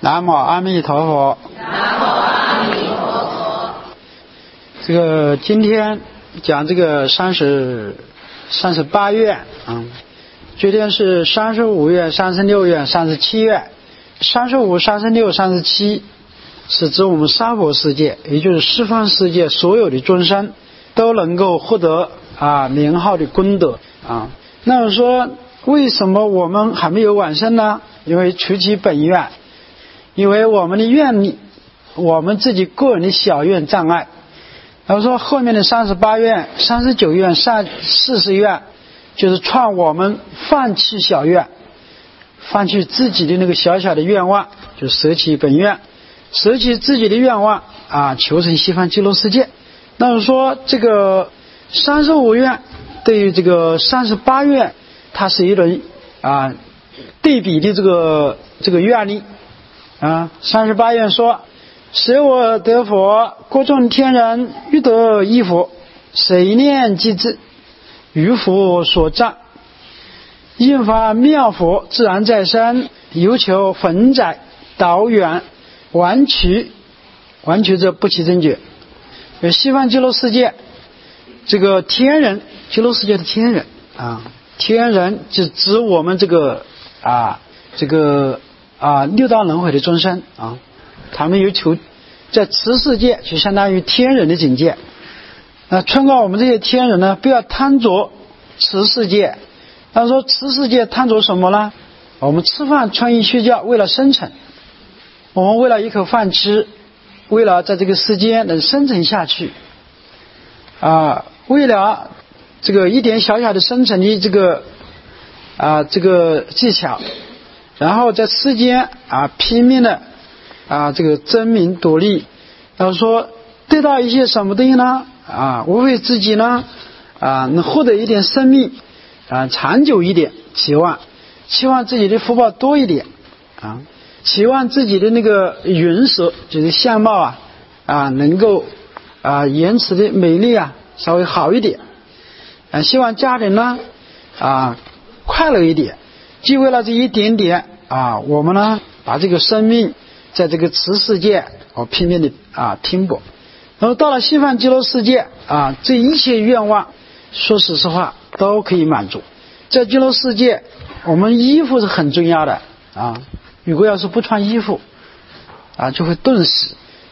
南无阿弥陀佛。 南无阿弥陀佛。 这个今天讲这个38愿啊，今天是35愿、36愿、37愿。35、36、37是指我们娑婆世界，也就是十方世界所有的众生都能够获得名号的功德啊。那么说，为什么我们还没有往生呢？因为除其本愿，因为我们的愿力，我们自己个人的小愿障碍。然后说后面的38愿、39愿、40愿，就是创我们放弃小愿，放弃自己的那个小小的愿望，就舍弃本愿，舍弃自己的愿望求成西方极乐世界。那么说这个35愿对于这个38愿，它是一轮对比的这个愿力38愿说：舍我得佛，各众天人欲得一佛，谁念即至，于佛所障，应发妙佛，自然在身，犹求焚载导远，完取者不其真觉。西方极乐世界这个天人，极乐世界的天人天人就指我们这个六道轮回的众生他们有求在此世界就相当于天人的境界。劝告我们这些天人呢，不要贪着此世界。他说此世界贪着什么呢？我们吃饭穿衣睡觉为了生存，我们为了一口饭吃，为了在这个世间能生存下去为了这个一点小小的生存的这个技巧，然后在世间拼命的这个争名夺利。然后说得到一些什么东西呢无非自己呢能获得一点生命长久一点，期望自己的福报多一点期望自己的那个云色就是相貌能够延迟的美丽稍微好一点希望家人呢快乐一点。既为了这一点点我们呢把这个生命在这个此世界拼命的拼搏。然后到了西方极乐世界这一切愿望说实话都可以满足。在极乐世界我们衣服是很重要的如果要是不穿衣服就会冻死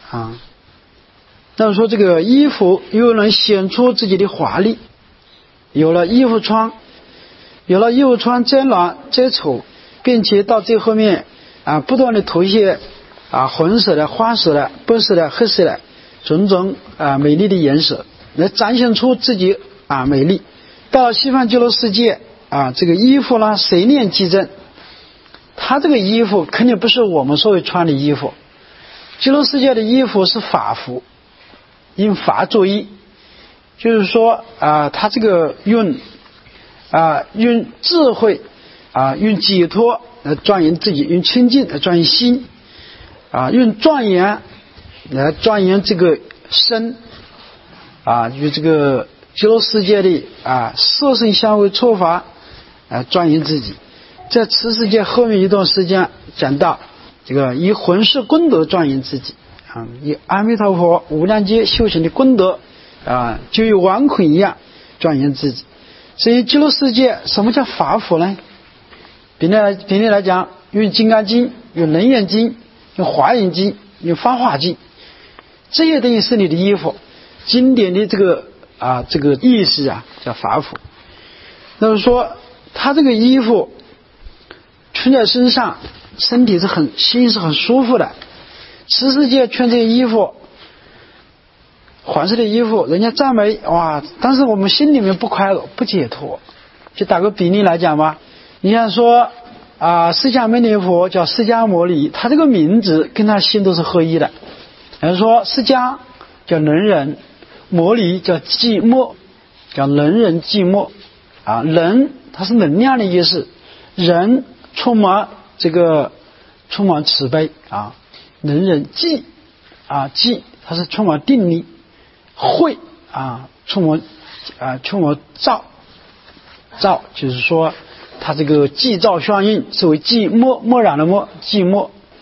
那么说这个衣服又能显出自己的华丽，有了衣服穿遮暖遮丑，并且到最后面不断的涂一些红色的、花色的、白色的、黑色的种种美丽的颜色，来展现出自己美丽。到了西方极乐世界这个衣服呢，谁念即真。他这个衣服肯定不是我们所谓穿的衣服，极乐世界的衣服是法服，因法作衣，就是说他这个用智慧用解脱来庄严自己，用清净来庄严心用庄严来庄严这个身与这个极乐世界的色声香味触法庄严自己。在此世界后面一段时间讲到这个以混世功德庄严自己以阿弥陀佛无量劫修行的功德就与王捆一样庄严自己。所以极乐世界什么叫法服呢？比例来讲，用金刚经，用楞严经，用华严经，用法华经，这些东西是你的衣服，经典的这个意思叫法服。那么说他这个衣服穿在身上，身体心是很舒服的。此世界穿这些衣服，黄色的衣服，人家赞美但是我们心里面不快乐不解脱。就打个比例来讲吧，你像说释迦牟尼佛叫释迦牟尼，他这个名字跟他心都是合一的。比如说释迦叫能人，牟尼叫寂寞，叫能人寂寞能它是能量的意思，人充满慈悲能人寂寂它是充满定力，慧充满照就是说它这个寂照相应，是为寂寞，默然的默，寂寞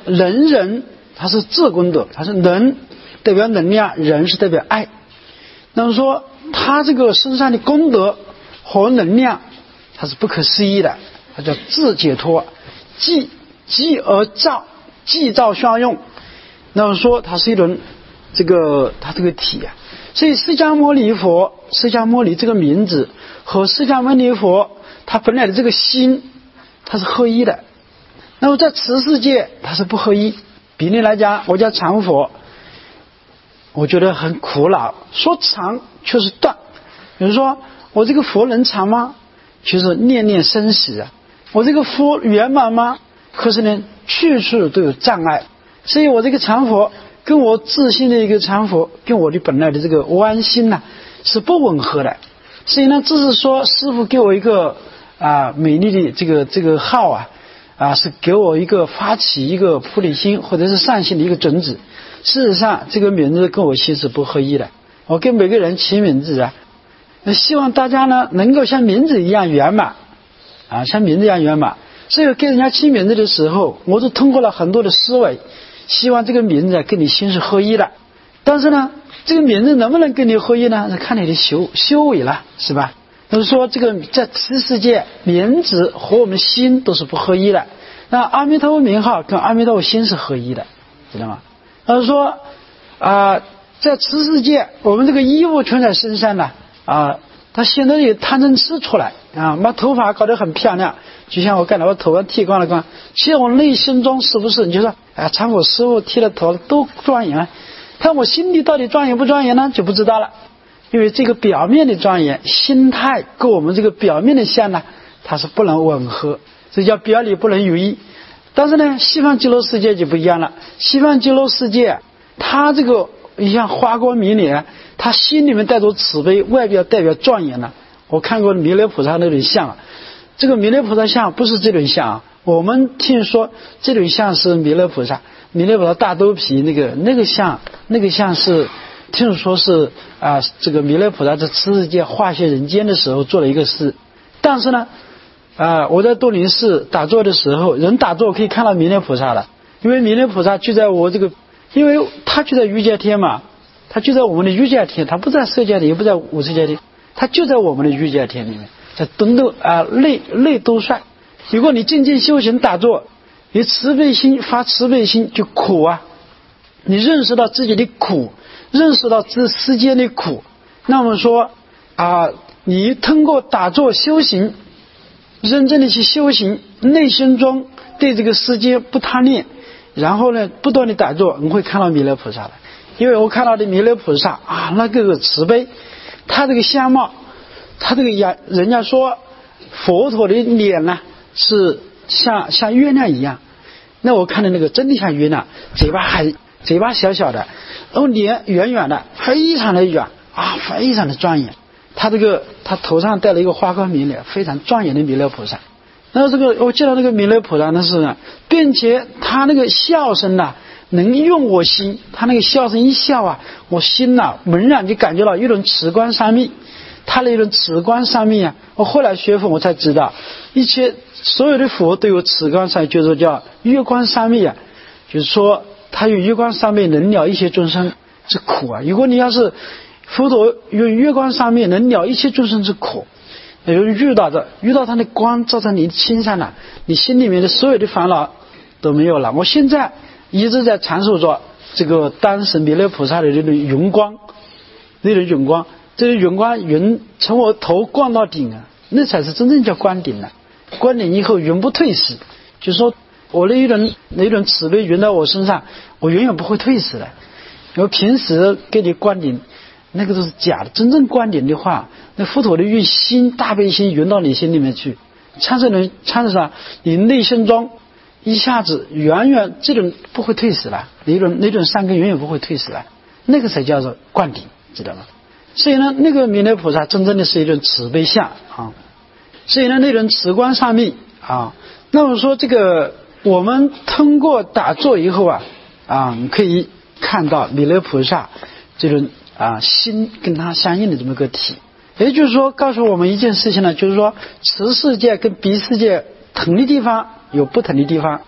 能人，它是自功德，它是能代表能量，人是代表爱。那么说他这个身上的功德和能量，它是不可思议的，它叫自解脱，即而造，即造相用。那么说它是一种它这个体啊。所以释迦牟尼佛，释迦牟尼这个名字和释迦牟尼佛他本来的这个心，它是合一的。那么在此世界它是不合一。比例来讲，我叫长佛，我觉得很苦恼，说长却是断。比如说我这个佛能长吗？其实念念生死啊。我这个佛圆满吗？可是呢处处都有障碍。所以我这个长佛跟我自信的一个长佛，跟我的本来的这个弯心呐，是不吻合的。所以呢，这是说师父给我一个美丽的这个号是给我一个发起一个菩提心或者是善心的一个种子。事实上这个名字跟我心是不合一的。我跟每个人起名字那希望大家呢能够像名字一样圆满像名字一样圆满。所以给人家起名字的时候，我都通过了很多的思维，希望这个名字跟你心是合一的。但是呢，这个名字能不能跟你合一呢？是看你的修为了，是吧？就是说这个在此世界名字和我们心都是不合一的。那阿弥陀佛名号跟阿弥陀佛心是合一的，知道吗？就是说在此世界我们这个衣物穿在身上呢他现在有贪嗔痴出来把头发搞得很漂亮，就像我刚才我头发剃光了光，其实我内心中是不是你就说长佛师父剃了头都庄严了，看我心里到底庄严不庄严呢，就不知道了。因为这个表面的庄严，心态跟我们这个表面的相呢，它是不能吻合，这叫表里不能如一。但是呢，西方极乐世界就不一样了。西方极乐世界它这个像花光明脸，他心里面带着慈悲，外表代表庄严了。我看过弥勒菩萨那种像，这个弥勒菩萨像不是这种像我们听说这种像是弥勒菩萨大兜皮那个像是听说是这个弥勒菩萨在此世界化现人间的时候做了一个事。但是呢我在东林寺打坐的时候，人打坐可以看到弥勒菩萨了，因为弥勒菩萨就在我因为他就在欲界天嘛，他就在我们的欲界天，他不在色界天，也不在无色界天，他就在我们的欲界天里面，在东斗内兜率。如果你静静修行打坐，你慈悲心发慈悲心就苦你认识到自己的苦，认识到这世间的苦，那么说你通过打坐修行，认真的去修行，内心中对这个世界不贪恋，然后呢不断的打坐，你会看到弥勒菩萨的。因为我看到的弥勒菩萨那个慈悲，他这个相貌，他这个人家说佛陀的脸呢是像月亮一样，那我看的那个真的像月亮，嘴巴小小的，然后脸圆圆的，非常的圆非常的庄严。他头上戴了一个花冠明脸，非常庄严的弥勒菩萨。然后我见到那个弥勒菩萨呢是并且他那个笑声能用我心，他那个笑声一笑我心猛然就感觉到一种慈观三昧。他的一种慈观三昧我后来学佛我才知道，所有的佛都有慈观三昧，就是叫月观三昧就是说他用月观三昧能了一切众生之苦如果你要是佛陀用月观三昧能了一切众生之苦，遇到他的光照在你心上你心里面的所有的烦恼都没有了。我现在一直在阐述着这个当时弥勒菩萨的那种云光，这种云光从我头光到顶那才是真正叫光顶光顶以后云不退失，就是说我那一种慈悲云到我身上，我永远不会退失的。因为平时给你光顶那个都是假的，真正光顶的话，那佛陀的用心大悲心云到你心里面去，参事上你内心中一下子远远这种不会退失了，那种善根远远不会退失了，那个才叫做灌顶，知道吗？所以呢，那个弥勒菩萨真正的是一种慈悲相所以呢，那种慈观上面那么说这个我们通过打坐以后你可以看到弥勒菩萨这种心跟他相应的这么个体。也就是说告诉我们一件事情呢，就是说此世界跟彼世界同的地方有不同的地方，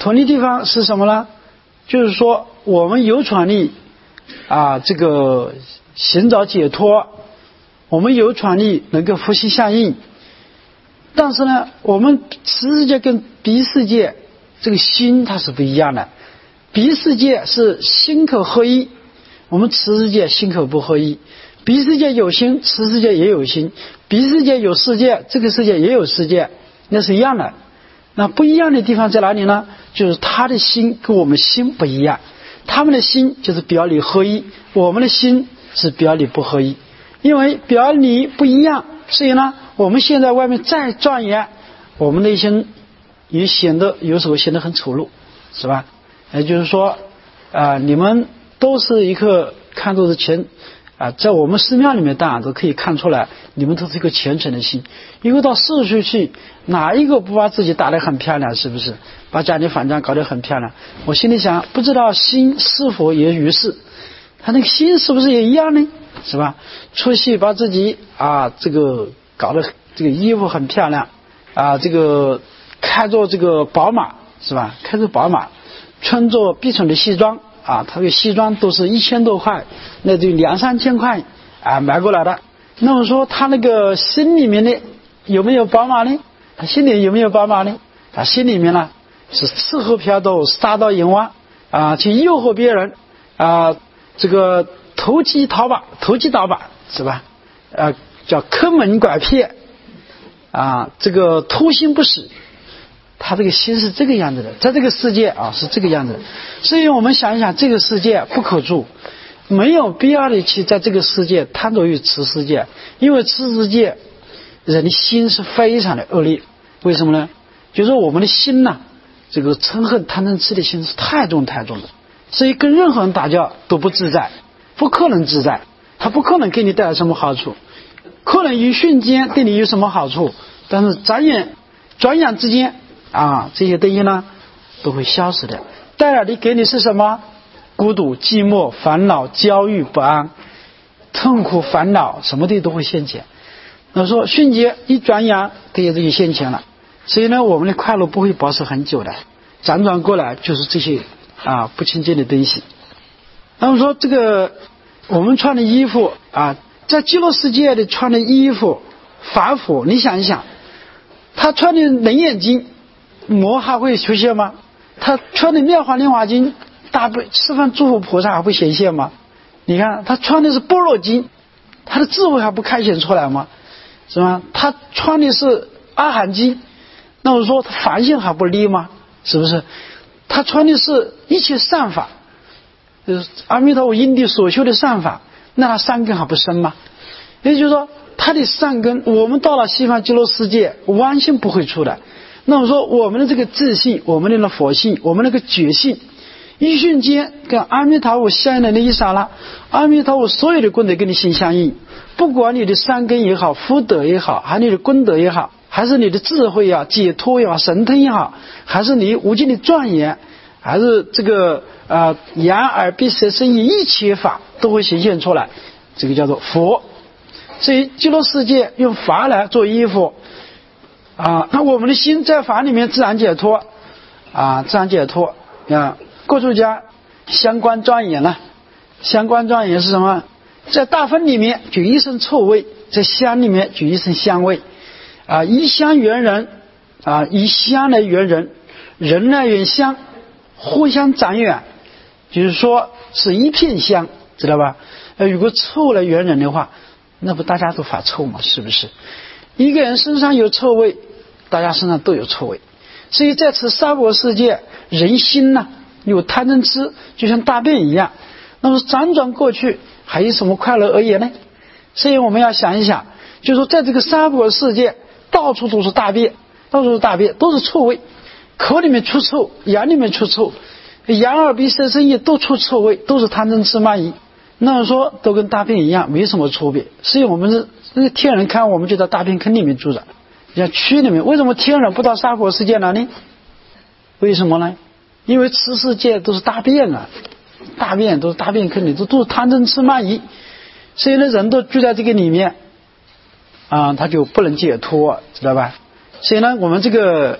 同一地方是什么呢？就是说我们有权利这个寻找解脱，我们有权利能够呼吸相应。但是呢，我们此世界跟彼世界这个心它是不一样的。彼世界是心口合一，我们此世界心口不合一。彼世界有心，此世界也有心；彼世界有世界，这个世界也有世界，那是一样的。那不一样的地方在哪里呢？就是他的心跟我们心不一样，他们的心就是表里合一，我们的心是表里不合一。因为表里不一样，所以呢，我们现在外面再庄严，我们内心也有时候显得很丑陋，是吧？也就是说你们都是一个看作是在我们寺庙里面当然都可以看出来，你们都是一个虔诚的心。因为到世俗去，哪一个不把自己打得很漂亮，是不是？把家里反正搞得很漂亮。我心里想，不知道心是否也如是？他那个心是不是也一样呢？是吧？出去把自己这个搞得这个衣服很漂亮这个开着这个宝马，是吧？开着宝马，穿着必穿的西装他的西装都是1000多块，那就2、3千块买过来的。那么说他那个心里面呢有没有宝马呢？他心里有没有宝马呢？他心里面呢是吃喝嫖赌杀盗淫妄去诱惑别人这个投机倒把，是吧？叫坑蒙拐骗这个偷心不死。他这个心是这个样子的，在这个世界是这个样子的。所以我们想一想，这个世界不可住，没有必要的去在这个世界贪着于此世界，因为此世界人的心是非常的恶劣。为什么呢？就是说我们的心这个嗔恨贪嗔痴的心是太重了，所以跟任何人打交都不自在，不可能自在，他不可能给你带来什么好处，可能一瞬间对你有什么好处，但是转眼之间这些东西呢都会消失的，带来的给你是什么？孤独、寂寞、烦恼、焦虑、不安、痛苦、烦恼，什么的都会现前。那说瞬间一转眼，这些就现前了。所以呢，我们的快乐不会保持很久的，辗转过来就是这些不清净的东西。那么说这个我们穿的衣服在极乐世界的穿的衣服法服，你想一想，他穿的楞严经魔还会出现吗？他穿的妙法莲华经大悲十方诸佛菩萨还会显现吗？你看他穿的是般若经，他的智慧还不开显出来吗？是吧？他穿的是阿含经，那我说他凡性还不立吗？是不是？他穿的是一切善法，阿弥陀佛因地所修的善法，那他善根还不深吗？也就是说他的善根，我们到了西方极乐世界完全不会出来。那么说我们的这个自信，我们的佛性，我们那个觉性，一瞬间跟阿弥陀佛相应的那一刹那，阿弥陀佛所有的功德跟你心相应，不管你的善根也好，福德也好，还是你的功德也好，还是你的智慧解脱也好，神通也好，还是你无尽的庄严，还是这个眼耳鼻舌身意一切法都会显现出来，这个叫做佛。所以极乐世界用法来做衣服那我们的心在法里面自然解脱自然解脱各处家相关庄严了。相关庄严是什么？在大分里面举一声臭味，在香里面举一声香味一香缘人以香来缘人，人来缘香，互相长远，就是说是一片香，知道吧？如果臭来缘人的话，那不大家都发臭吗？是不是？一个人身上有臭味，大家身上都有臭味。所以在此娑婆世界，人心有贪嗔痴，就像大便一样。那么辗转过去，还有什么快乐而言呢？所以我们要想一想，就是说在这个娑婆世界，到处都是大便，都是臭味，口里面出臭，眼里面出臭，眼耳鼻舌身意都出臭味，都是贪嗔痴慢疑。那么说都跟大便一样，没什么区别。所以我们是那个天人看我们就在大便坑里面住着，像蛆里面。为什么天人不到娑婆世界来呢？为什么呢？因为此世界都是大便大便都是大便坑里，都是贪嗔痴慢疑，所以呢人都住在这个里面他就不能解脱，知道吧？所以呢我们这个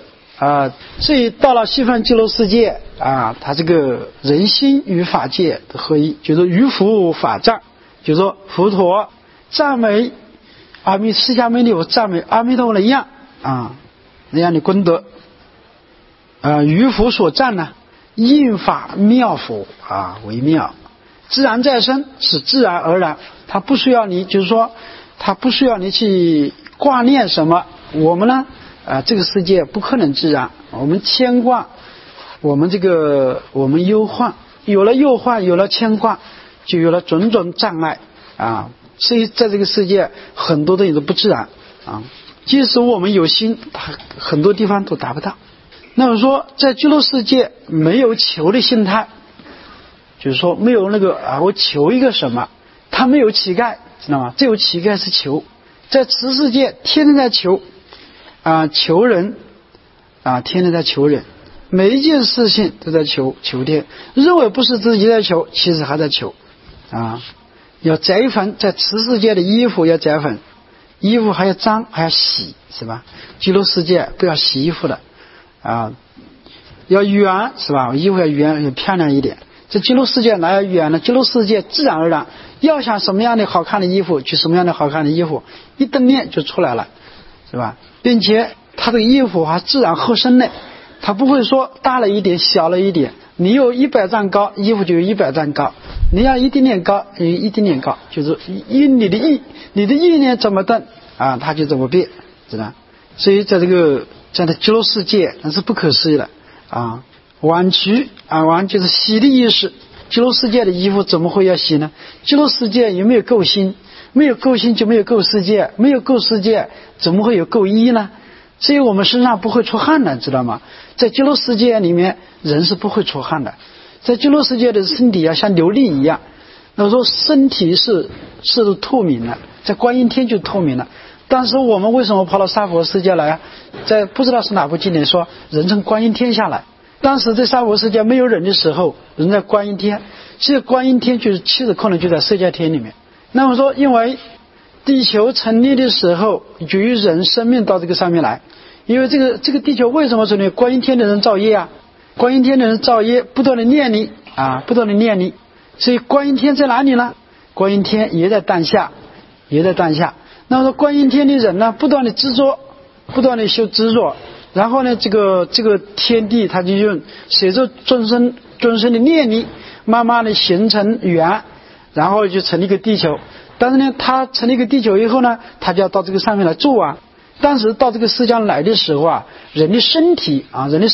所以到了西方极乐世界他这个人心与法界的合一，就是于佛法藏，就是说佛陀赞美释迦牟尼佛赞美阿弥陀佛的样那样的功德于佛所赞呢，应法妙佛为妙，自然在身是自然而然，他不需要你，就是说他不需要你去挂念什么。我们呢这个世界不可能自然，我们牵挂，我们忧患，有了忧患，有了牵挂，就有了种种障碍所以在这个世界很多东西都不自然即使我们有心，很多地方都达不到。那么说在极乐世界没有求的心态，就是说没有那个我求一个什么，他没有乞丐，知道吗？只有乞丐是求。在此世界天天在求求人天天在求人，每一件事情都在求天，认为不是自己在求，其实还在求要摘粉，在此世界的衣服要摘粉，衣服还要脏还要洗，是吧？极乐世界不要洗衣服的要圆，是吧？衣服要圆，要漂亮一点。在极乐世界哪有圆呢？极乐世界自然而然，要想什么样的好看的衣服就什么样的好看的衣服，一蹬念就出来了，是吧？并且它这个衣服还自然合身的，它不会说大了一点小了一点，你有100丈高，衣服就有100丈高，你要一点点高有一点点高，就是因你的意念怎么动它就怎么变，知道？所以在极乐世界那是不可思议的挽取挽就是洗的意思。极乐世界的衣服怎么会要洗呢？极乐世界有没有垢心？没有垢心就没有垢世界，没有垢世界怎么会有垢衣呢？所以我们身上不会出汗的，知道吗？在极乐世界里面人是不会出汗的，在极乐世界的身体像琉璃一样。那么说身体是透明的，在观音天就透明了。但是我们为什么跑到娑婆世界来在不知道是哪部经典说人从观音天下来，当时在娑婆世界没有人的时候，人在观音天，其实观音天就是其实可能就在色界天里面。那么说因为地球成立的时候就有人生命到这个上面来，因为这个地球为什么成立？观音天的人造业观音天的人造业不断的念你不断的念你，所以观音天在哪里呢？观音天也在当下。那么说观音天的人呢不断的执着，不断的修执着，然后呢这个天地它就用随着众生的念力慢慢的形成缘，然后就成立一个地球。但是呢它成立一个地球以后呢，它就要到这个上面来住当时到这个世间来的时候人的身体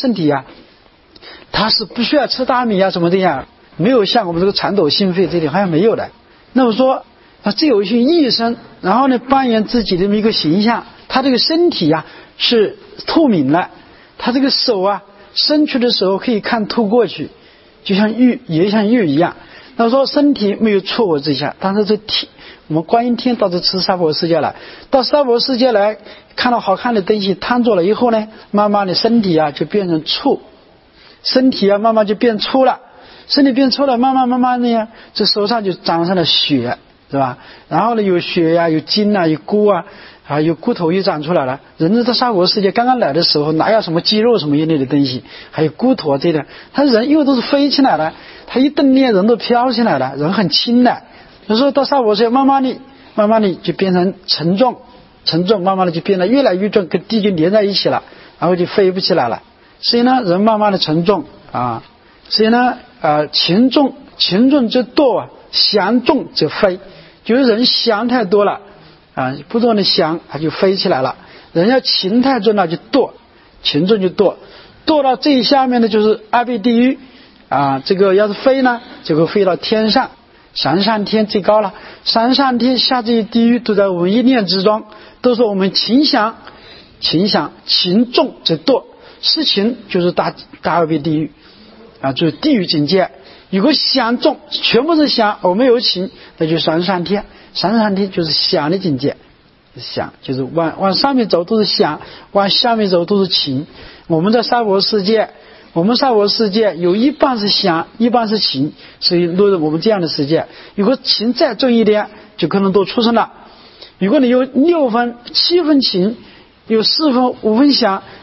它是不需要吃大米什么的没有像我们这个蚕斗心肺这点好像没有的。那么说只有一些医生，然后呢扮演自己的一个形象，他这个身体是透明的，他这个手伸出的时候可以看透过去，就像玉也像玉一样。那么说身体没有错误之下，但是我们观音天到这娑婆世界来，到娑婆世界来看到好看的东西贪着了以后呢，慢慢的身体就变成粗，身体慢慢就变粗了，身体变粗了，慢慢的这手上就长上了血，是吧？然后呢有血有筋有骨有骨头也长出来了。人在娑婆世界刚刚来的时候哪有什么肌肉什么一类的东西，还有骨头这点，他人因为都是飞起来的，他一蹬念人都飘起来了，人很轻的。有时候到娑婆世界慢慢的就变成沉重，慢慢的就变得越来越重，跟地就连在一起了，然后就飞不起来了。所以呢人慢慢的沉重所以呢情重则堕想重则飞，就是人想太多了不断的想它就飞起来了。人要情太重了就堕，情重就堕到最下面的就是阿鼻地狱这个要是飞呢就会飞到天上，三上天最高了，三上天下这些地狱都在我们一念之中，都是我们情重则堕，事情就是大阿鼻地狱就是地狱境界。如果想重全部是想我没有情，那就三上天就是想的境界，想就是往上面走都是想，往下面走都是情。我们在娑婆世界有一半是想一半是情，所以落入我们这样的世界。如果情再重一点就可能都出生了。如果你有6分7分情，有4分5分想，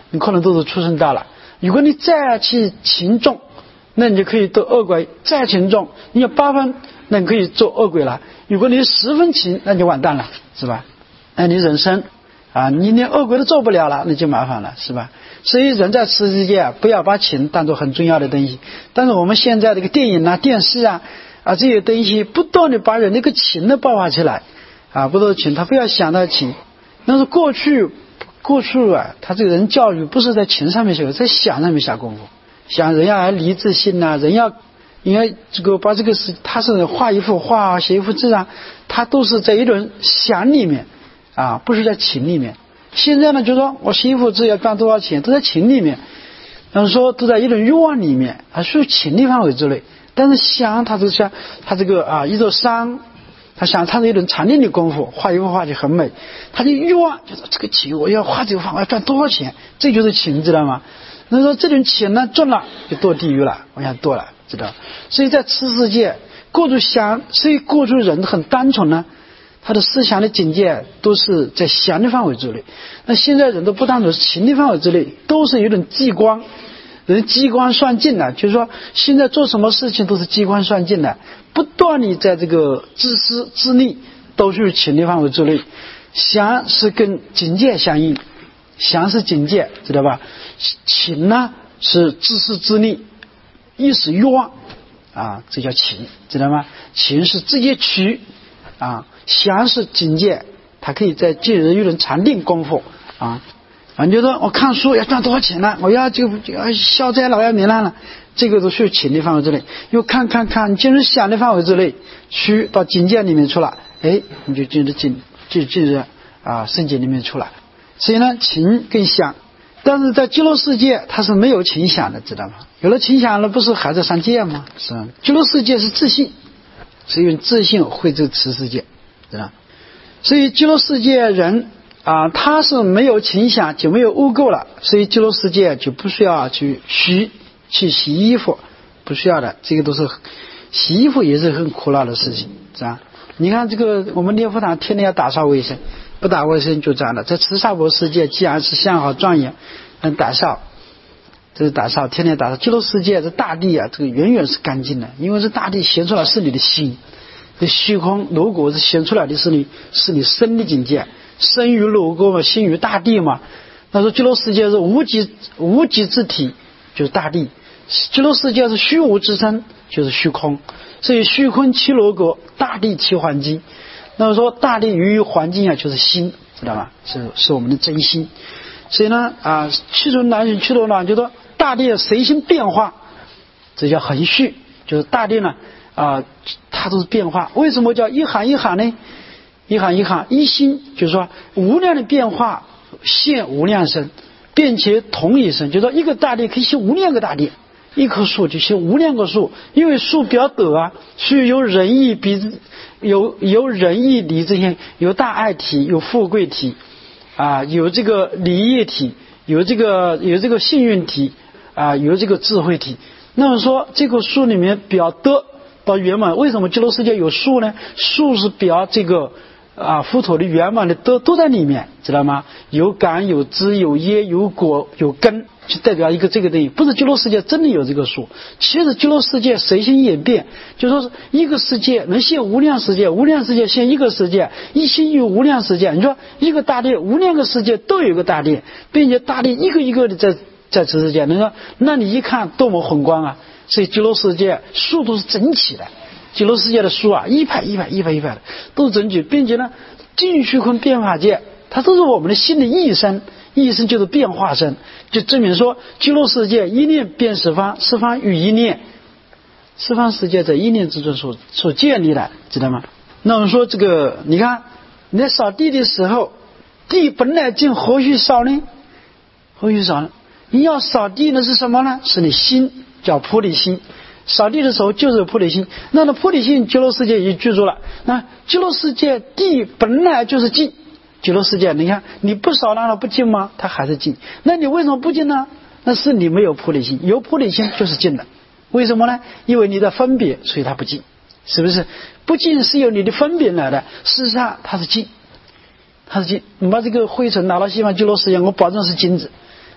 你可能都是畜生道了。如果你再去勤重，那你就可以堕恶鬼；再勤重，你有8分，那你可以做恶鬼了。如果你10分勤，那就完蛋了，是吧？那你人生啊，你连恶鬼都做不了了，那就麻烦了，是吧？所以人在此世界不要把勤当作很重要的东西。但是我们现在这个电影啊、电视啊这些东西不断的把人那个勤的爆发起来啊，不多勤，他不要想到勤。但是过去啊，他这个人教育不是在勤上面下，在想上面下功夫。想人要理智性啊，人要应该这个把这个事，他是画一幅画、写一幅字啊，他都是在一种想里面啊，不是在勤里面。现在呢，就说我写一幅字要赚多少钱，都在勤里面。但是说都在一种欲望里面，还属于勤力范围之内。但是想他就像他这个一座山，他想他是一种禅定的功夫，画一幅画就很美。他的欲望就是这个勤，我要画这个画，我要赚多少钱，这就是勤，知道吗？那说这种钱呢赚了就堕地狱了，往下堕了，知道？所以在此世界过去想，所以过去人很单纯呢，他的思想的境界都是在想的范围之内。那现在人都不单纯是情的范围之内，都是有点机关，人机关算尽了，就是说现在做什么事情都是机关算尽了，不断地在这个自私自利都是情的范围之内。想是跟境界相应，想是境界，知道吧？情呢是自私自利，意识欲望啊，这叫情，知道吗？情是直接取啊，想是境界，它可以在借人一种禅定功夫啊。反正就说我看书要赚多少钱呢？我要消灾老要糜烂了，这个都属于情的范围之内。又看，你进入想的范围之内，去到境界里面出来，你就进入圣境里面出来。所以呢，情跟想。但是在极乐世界它是没有情想的，知道吗？有了情想了，不是还在上界吗？是吧？极乐世界是自信，是用自信绘制此世界，知道？所以极乐世界人他是没有情想，就没有污垢了，所以极乐世界就不需要去洗衣服，不需要的。这个都是洗衣服也是很苦恼的事情，是吧？你看这个我们念佛堂天天要打扫卫生，不打卫生就这样的。在慈萨婆世界既然是相好庄严，打扫，这是打扫，天天打扫。极乐世界这大地啊，这个远远是干净的，因为这大地显出来是你的心，这虚空如果是显出来的是你身的境界，身于如果嘛，心于大地嘛。那说极乐世界是无极之体，就是大地；极乐世界是虚无之身，就是虚空。所以虚空其如果，大地其环境。那么说大地于环境啊，就是心，知道吗？是我们的真心。所以呢去除难行，去除难，就说大地随心变化，这叫恒续。就是大地呢它都是变化。为什么叫一行一行呢？一行一行一心，就是说无量的变化现无量身，并且同一身，就是说一个大地可以现无量个大地，一棵树就现无量个树。因为树比较陡所以有仁义有仁义理这些，有大爱体，有富贵体有这个礼业体，有这个幸运体有这个智慧体。那么说这个树里面表德到圆满，为什么极乐世界有树呢？树是表这个佛陀的圆满的德都在里面，知道吗？有感有知有业有果有根，就代表一个这个东西。不是极乐世界真的有这个树，其实极乐世界随心演变，就说是一个世界能现无量世界，无量世界现一个世界，一心有无量世界。你说一个大地无量个世界都有一个大地，并且大地一个一个的在此世界，你说那你一看多么宏观啊！所以极乐世界树都是整齐的，极乐世界的树一排的都是整齐，并且呢尽虚空变化界，它都是我们的心的意身，意身就是变化身，就证明说极乐世界一念变十方，十方与一念，十方世界在一念之中所建立的，知道吗？那我们说这个，你看你在扫地的时候，地本来净，何须扫呢？何须扫呢？你要扫地呢是什么呢？是你心，叫菩提心。扫地的时候就是菩提心，那菩提心极乐世界也居住了。那极乐世界地本来就是净，极乐世界你看你不扫让它不净吗？它还是净。那你为什么不净呢？那是你没有菩提心，有菩提心就是净的。为什么呢？因为你的分别，所以它不净，是不是？不净是由你的分别来的，事实上它是净，它是净。你把这个灰尘拿到西方极乐世界，我保证是金子。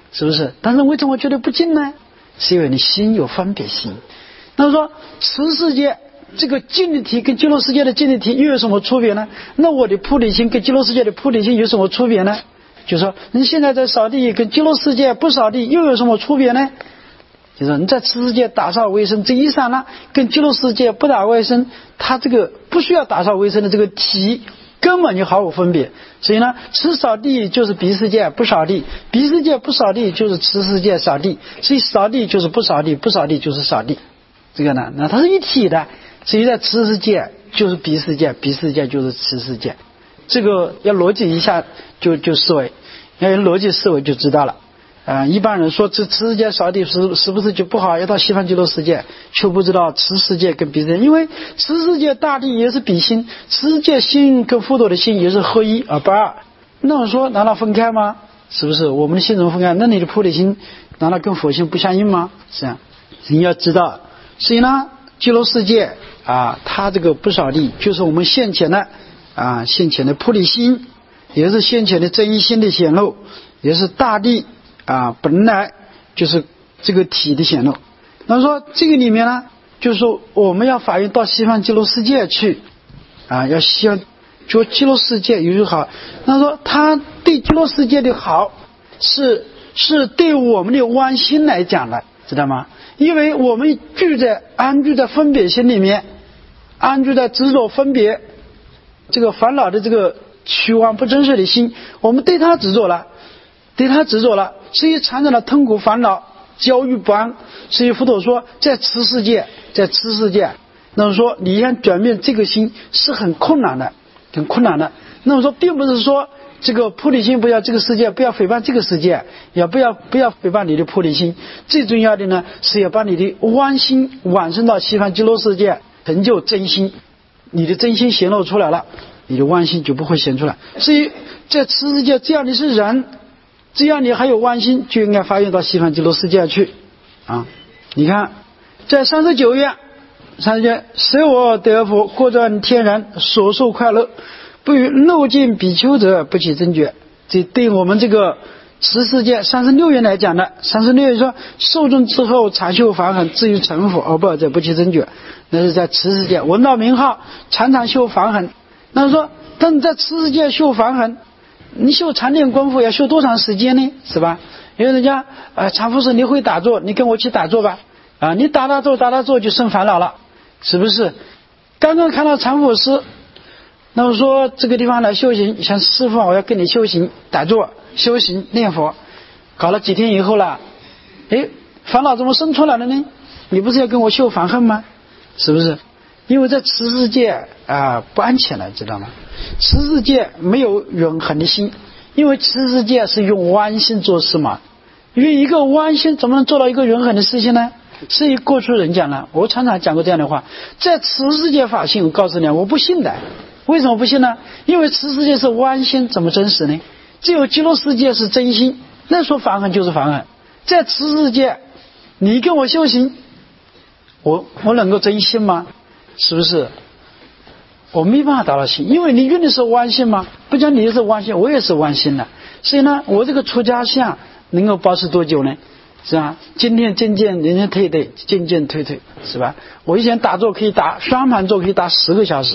是不是？但是为什么觉得不净呢？是因为你心有分别心。那么说此世界这个净理体跟极乐世界的净理体又有什么区别呢？那我的菩提心跟极乐世界的菩提心有什么区别呢？就是说你现在在扫地跟极乐世界不扫地又有什么区别呢？就是说你在此世界打扫卫生这一刹那，跟极乐世界不打卫生，它这个不需要打扫卫生的这个体根本就毫无分别。所以呢，此扫地就是彼世界不扫地，彼世界不扫地就是此世界扫地，所以扫地就是不扫地，不扫地就是扫地。这个呢，那它是一体的，所以在此世界就是彼世界，彼世界就是此世界。这个要逻辑一下就思维，要有逻辑思维就知道了。一般人说此世界扫地是不是就不好，要到西方极乐世界，却不知道此世界跟彼世界，因为此世界大地也是彼心，此世界心跟佛陀的心也是合一而不二。那我说难道分开吗？是不是？我们的心怎么分开？那你的菩提心难道跟佛心不相应吗？是啊，你要知道。所以呢，极乐世界它这个不扫地就是我们现前的菩提心，也是现前的真一心的显露，也是大地本来就是这个体的显露。那么说这个里面呢，就是说我们要发愿到西方极乐世界去要希望就极乐世界有好。那说他对极乐世界的好是对我们的弯心来讲的，知道吗？因为我们安居在分别心里面，安居在执着分别这个烦恼的这个虚妄不真实的心，我们对它执着了，所以产生了痛苦烦恼焦虑不安。所以佛陀说在此世界，那么说你想转变这个心是很困难的。那么说并不是说这个菩提心不要这个世界，不要诽谤这个世界，也不要诽谤你的菩提心。最重要的呢，是要把你的弯心往生到西方极乐世界，成就真心。你的真心显露出来了，你的弯心就不会显出来。所以在此世界，只要你是人，只要你还有弯心，就应该发愿到西方极乐世界去你看在39愿舍我得佛，过转天人，所受快乐，不与漏尽比丘者，不起真觉。这对我们这个此世界36愿来讲的。36愿说受众之后常修法很，至于成佛而不者，不起真觉。那是在此世界闻到名号常修法很。那说但你在此世界修法很，你修禅定功夫要修多长时间呢？是吧？因为人家禅夫师你会打坐，你跟我去打坐吧你打坐就生烦恼了，是不是？刚刚看到禅夫师，那么说这个地方来修行，像师父我要跟你修行打坐修行念佛，搞了几天以后了，烦恼怎么生出来了呢？你不是要跟我修法恨吗？是不是？因为在此世界不安全了，知道吗？此世界没有永恒的心，因为此世界是用弯心做事嘛。因为一个弯心怎么能做到一个永恒的事情呢？所以过去人讲了，我常常讲过这样的话，在此世界法性，我告诉你我不信的。为什么不信呢？因为此世界是弯心，怎么真实呢？只有极乐世界是真心，那说法恨就是法恨。在此世界你跟我修行，我能够真心吗？是不是？我没办法达到心，因为你用的是弯心嘛，不讲你是弯心，我也是弯心的。所以呢，我这个出家相能够保持多久呢？是吧？今天渐渐，明天退，渐渐退，是吧？我以前打坐可以打双盘坐，可以打10个小时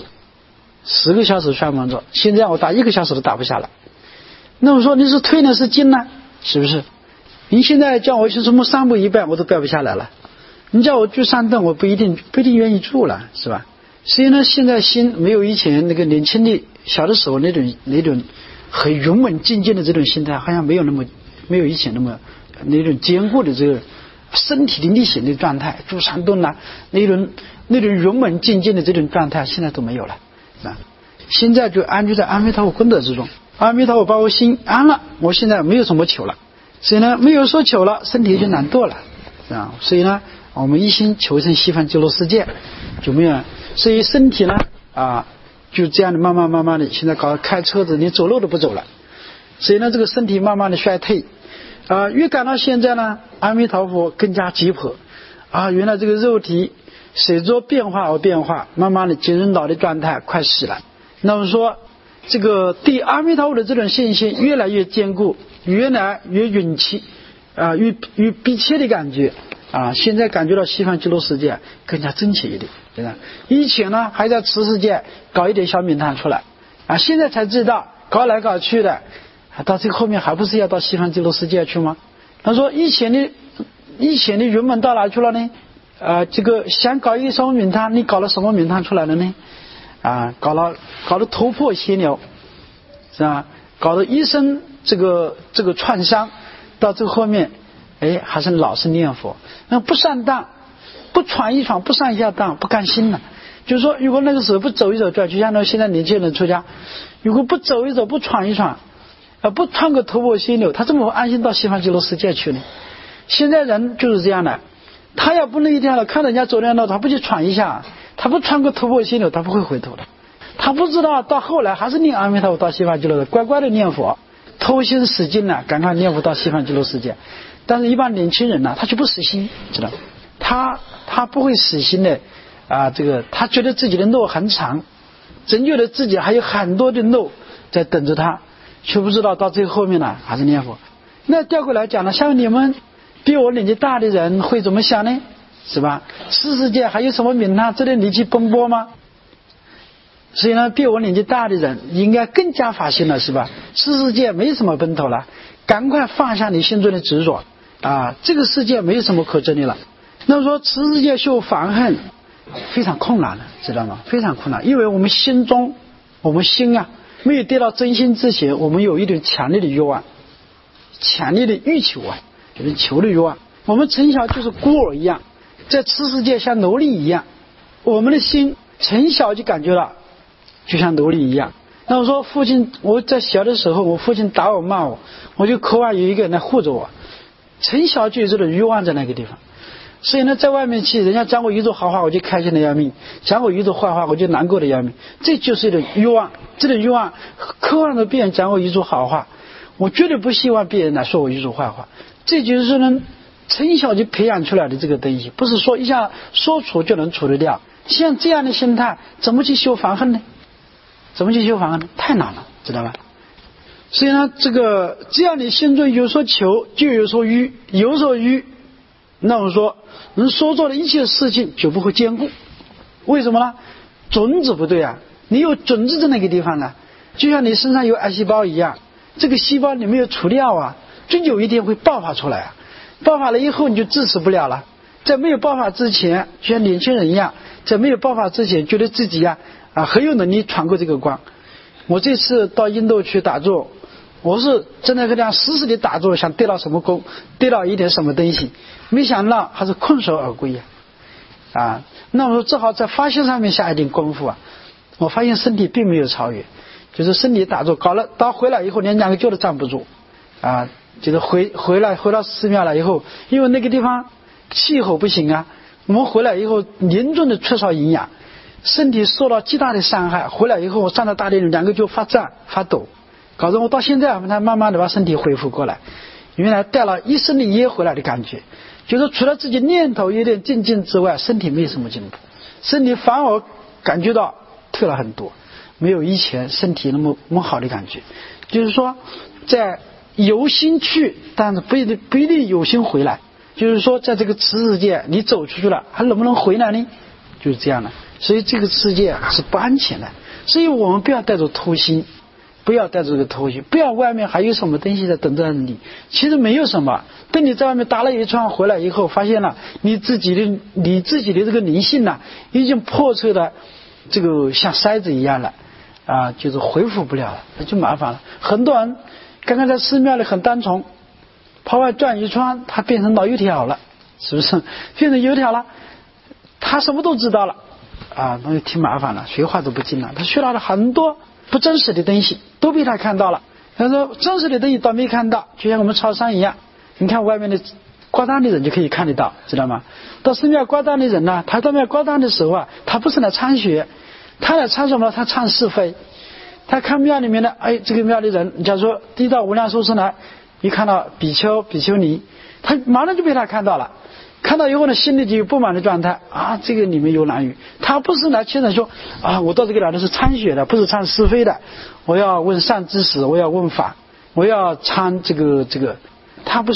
，10个小时双盘坐，现在我打1个小时都打不下来。那么说你是退呢是进呢？是不是？你现在叫我去什么3步1拜我都拜不下来了，你叫我住山洞我不一定愿意住了，是吧？所以呢，现在心没有以前那个年轻的小的时候那种很勇猛精进的这种心态，好像没有以前那种坚固的这个身体的力行的状态，住山洞那种勇猛精进的这种状态，现在都没有了现在就安居在阿弥陀佛功德之中，阿弥陀佛把我心安了，我现在没有什么求了，所以呢，没有说求了，身体就难堕了所以呢，我们一心求生西方极乐世界就没有，所以身体呢就这样的慢慢的，现在开车子连走路都不走了，所以呢，这个身体慢慢的衰退越感到现在呢，阿弥陀佛更加急迫原来这个肉体随着变化而变化，慢慢的精神脑的状态快死了。那么说这个对阿弥陀佛的这种信心越来越坚固，越来越勇气与逼切的感觉现在感觉到西方极乐世界更加真切一点，对吧？以前呢还在此世界搞一点小名堂出来现在才知道搞来搞去的到最后面还不是要到西方极乐世界去吗？他说以前的云门到哪去了呢？这个想搞一个什么名堂，你搞了什么名堂出来了呢？搞了头破血流，是吧？搞得一身这个创伤，到最后面还是老是念佛，那不上当，不闯一闯，不上一下当，不甘心了。就是说如果那个时候不走一走，就相当于现在年轻人出家，如果不走一走，不闯一闯不穿个头破血流，他怎么会安心到西方极乐世界去呢？现在人就是这样的，他要不那一天了，看人家走那路，他不去闯一下，他不穿个头破血流，他不会回头的。他不知道到后来还是念阿弥陀佛到西方极乐的，乖乖的念佛，偷心使劲了，赶快念佛到西方极乐世界。但是一般年轻人呢，他就不死心，知道他不会死心的他觉得自己的路很长，真觉得自己还有很多的路在等着他，却不知道到最后面呢还是念佛。那调过来讲呢，像你们比我年纪大的人会怎么想呢？是吧？此世界还有什么名堂值得你去奔波吗？所以呢，比我年纪大的人应该更加发心了，是吧？此世界没什么奔头了，赶快放下你心中的执着这个世界没有什么可争的了。那么说此世界修防恨非常困难的，知道吗？非常困难，因为我们心没有得到真心之前，我们有一点强烈的欲望，强烈的欲求就是求的欲望。我们从小就是孤儿一样，在此世界像奴隶一样，我们的心从小就感觉到就像奴隶一样。那我说我在小的时候，我父亲打我骂我，我就渴望有一个人来护着我，从小就有这种欲望在那个地方。所以呢，在外面去，人家讲我一句好话，我就开心的要命；讲我一句坏话，我就难过的要命。这就是一种欲望，这种欲望渴望着别人讲我一句好话，我绝对不希望别人来说我一句坏话。这就是呢，从小就培养出来的这个东西，不是说一下说除就能除得掉。像这样的心态，怎么去修防恨呢？怎么去修防恨呢？太难了，知道吧？所以呢，这样的心中有所求，就有所欲，有所欲，那我说人所做的一切事情就不会坚固。为什么呢？种子不对啊，你有种子在那个地方呢，就像你身上有癌细胞一样，这个细胞你没有除掉终有一天会爆发出来爆发了以后你就支持不了了。在没有爆发之前，就像年轻人一样，在没有爆发之前觉得自己很有能力闯过这个关。我这次到印度去打坐，我是真的非常死死的打坐，想得到什么功，得到一点什么东西，没想到还是困手而归那我说只好在发心上面下一点功夫我发现身体并没有超越，就是身体打坐搞了，到回来以后连两个脚都站不住就是回到寺庙了以后，因为那个地方气候不行我们回来以后严重的缺少营养，身体受到极大的伤害。回来以后我上到大殿两个脚发胀发抖，搞得我到现在才慢慢的把身体恢复过来。原来带了一身的业回来的感觉，就是除了自己念头有点精进之外，身体没什么进步，身体反而感觉到退了很多，没有以前身体那么好的感觉。就是说在有心去，但是不一定有心回来。就是说在这个此世界你走出去了，还能不能回来呢？就是这样的。所以这个世界是不安全的，所以我们不要带着偷心，不要带着这个偷心，不要外面还有什么东西在等着你，其实没有什么。等你在外面打了一串回来以后，发现了你自己的这个灵性已经破碎的这个像筛子一样了就是恢复不了了，那就麻烦了。很多人刚刚在寺庙里很单纯，跑外转一圈，他变成老油条了，是不是？变成油条了，他什么都知道了那就挺麻烦了，学话都不进了。他学到了很多不真实的东西，都被他看到了。他说真实的东西倒没看到，就像我们超商一样，你看外面的挂单的人就可以看得到，知道吗？到寺庙挂单的人他到庙挂单的时候他不是来参学，他来参什么？他参是非。他看庙里面的这个庙的人，假如说第一到无量寿司来，一看到比丘比丘尼，他马上就被他看到了，看到以后呢，心里就有不满的状态这个里面有难语。他不是来劝人说我到这个来的是参学的，不是参是非的，我要问善知识，我要问法，我要参这个，他不是，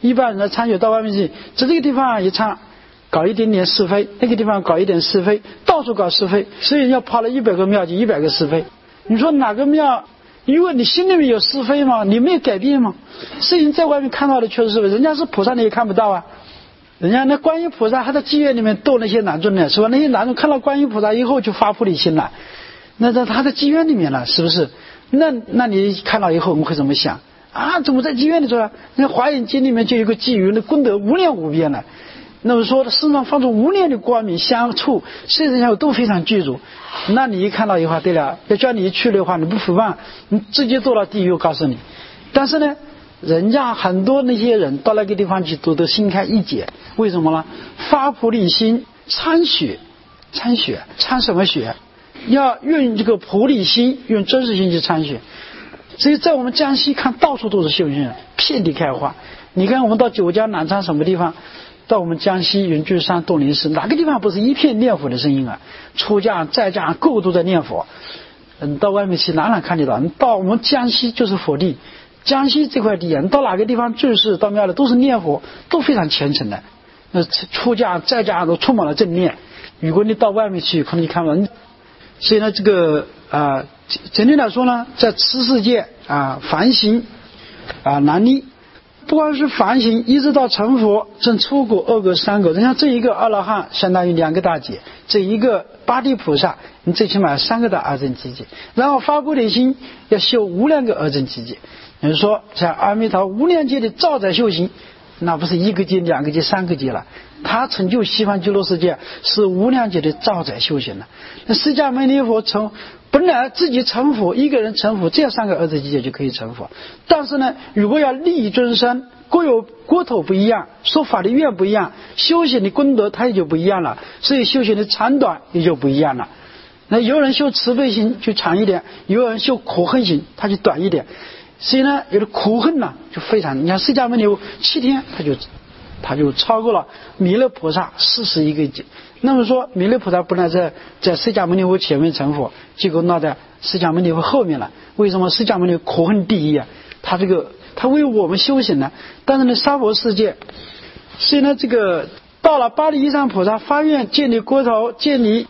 一般人的参学到外面去，这个地方一唱搞一点点是非，那个地方搞一点是非，到处搞是非，所以要跑了100个庙就100个是非。你说哪个庙，因为你心里面有是非吗？你没有改变吗？所以你在外面看到的确实是非，人家是菩萨你也看不到啊。人家那观音菩萨还在妓院里面逗那些男尊呢，是吧？那些男尊看到观音菩萨以后就发菩提心了，那他在妓院里面了，是不是？那你看到以后我们会怎么想啊？怎么在妓院里做？那华严经里面就有个偈语，那功德无量无边了。那么说身上放出无量的光明相处，世人相都非常具足。那你一看到以后，对了，要叫你去的话，你不服办，你直接堕到地狱，我告诉你。但是呢，人家很多那些人到那个地方去都心开意解，为什么呢？发菩提心，参学，参什么学？要用这个菩提心，用真实心去参学。所以在我们江西看，到处都是修行人，遍地开花。你看我们到九江、南昌什么地方，到我们江西云居山、洞林寺，哪个地方不是一片念佛的声音啊？出家在家个个都在念佛。到外面去哪看得到？你到我们江西就是佛地，江西这块地啊，你到哪个地方居士到庙里都是念佛，都非常虔诚的。出家在家都充满了正念。如果你到外面去，可能你看到。所以呢，这个整体来说呢，在此世界凡行难离。不光是凡行，一直到成佛，正出果、二果、三果。你看这一个阿罗汉相当于2个大劫，这一个八地菩萨，你最起码3个大阿僧祇劫。然后发菩提心，要修无量个阿僧祇劫。也就是说，像阿弥陀无量劫的兆载修行，那不是1个劫、2个劫、3个劫了。他成就西方极乐世界是无量劫的兆载修行了。那释迦牟尼佛本来自己成佛，一个人成佛，这样3个阿僧祇劫就可以成佛。但是呢，如果要利益众生，各有国土不一样，说法的愿不一样，修行的功德它也就不一样了，所以修行的长短也就不一样了。那有人修慈悲心就长一点，有人修苦恨心它就短一点。所以呢，有的苦恨呢就非常，你看释迦牟尼佛7天他就超过了弥勒菩萨41个劫。那么说弥勒菩萨本来在释迦牟尼佛前面成佛，结果闹在释迦牟尼佛后面了。为什么？释迦牟尼佛苦恨第一啊，他为我们修行呢。但是呢，娑婆世界，所以呢，这个到了八地以上菩萨发愿建立国土，建立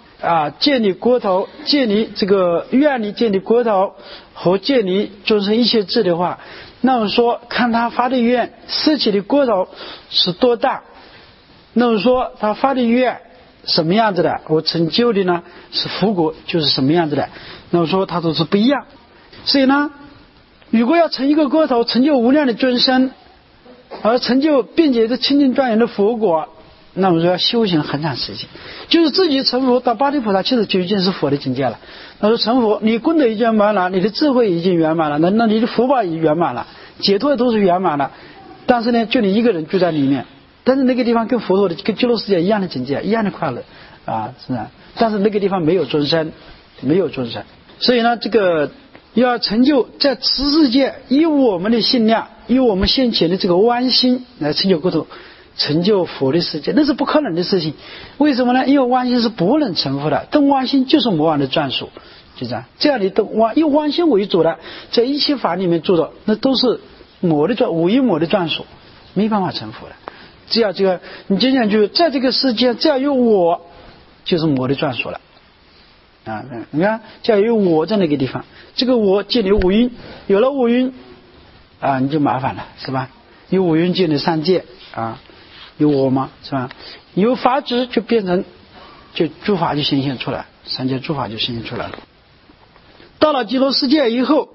这个愿力，建立国土和建立众生一切智的话，那么说看他发的愿施起的国土是多大，那么说他发的愿什么样子的，我成就的呢是福国，就是什么样子的，那么说他都是不一样。所以呢，如果要成一个国土，成就无量的尊生，而成就并且是清净庄严的佛果，那么说要修行很长时间，就是自己成佛到八地菩萨，其实就已经是佛的境界了。那说成佛，你功德已经圆满了，你的智慧已经圆满了，那你的福报已经圆满了，解脱都是圆满了。但是呢，就你一个人住在里面，但是那个地方跟佛陀的跟极乐世界一样的境界，一样的快乐是吧？但是那个地方没有众生，所以呢，这个要成就在此世界，以我们的信量，以我们现前的这个弯心来成就国土，成就佛的世界，那是不可能的事情。为什么呢？因为弯心是不能成佛的，动弯心就是魔王的专属，就这样。这样的以弯心为主的，在一切法里面做的，那都是五阴魔的专属，没办法成佛的。只要这个你就想就在这个世界，只要有我，就是魔的专属了。你看，只要有我在那个地方，这个我建立五蕴，有了五蕴你就麻烦了，是吧？有五蕴建立三界有我嘛，是吧？有法执就变成就诸法就显现出来，三界诸法就显现出来了。到了极乐世界以后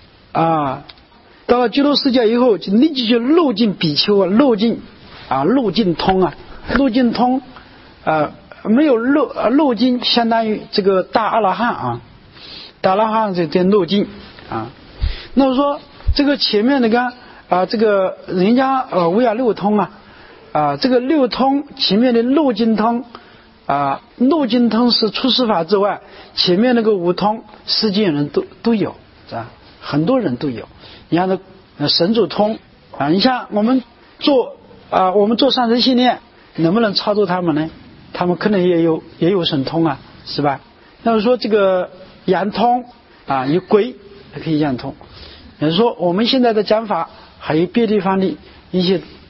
就立即就漏尽比丘漏尽通没有漏尽，相当于这个大阿罗汉大阿罗汉这点漏尽那么说这个前面那个这个人家无涯六通这个六通前面的漏尽通漏尽通是出世法之外，前面那个五通世间人都有，是吧？很多人都有。你看那神主通你像我们做上身信念，能不能超度他们呢？他们可能也有神通是吧？那么说这个阳通有鬼可以阳通。也就是说我们现在的讲法还有别地方的一些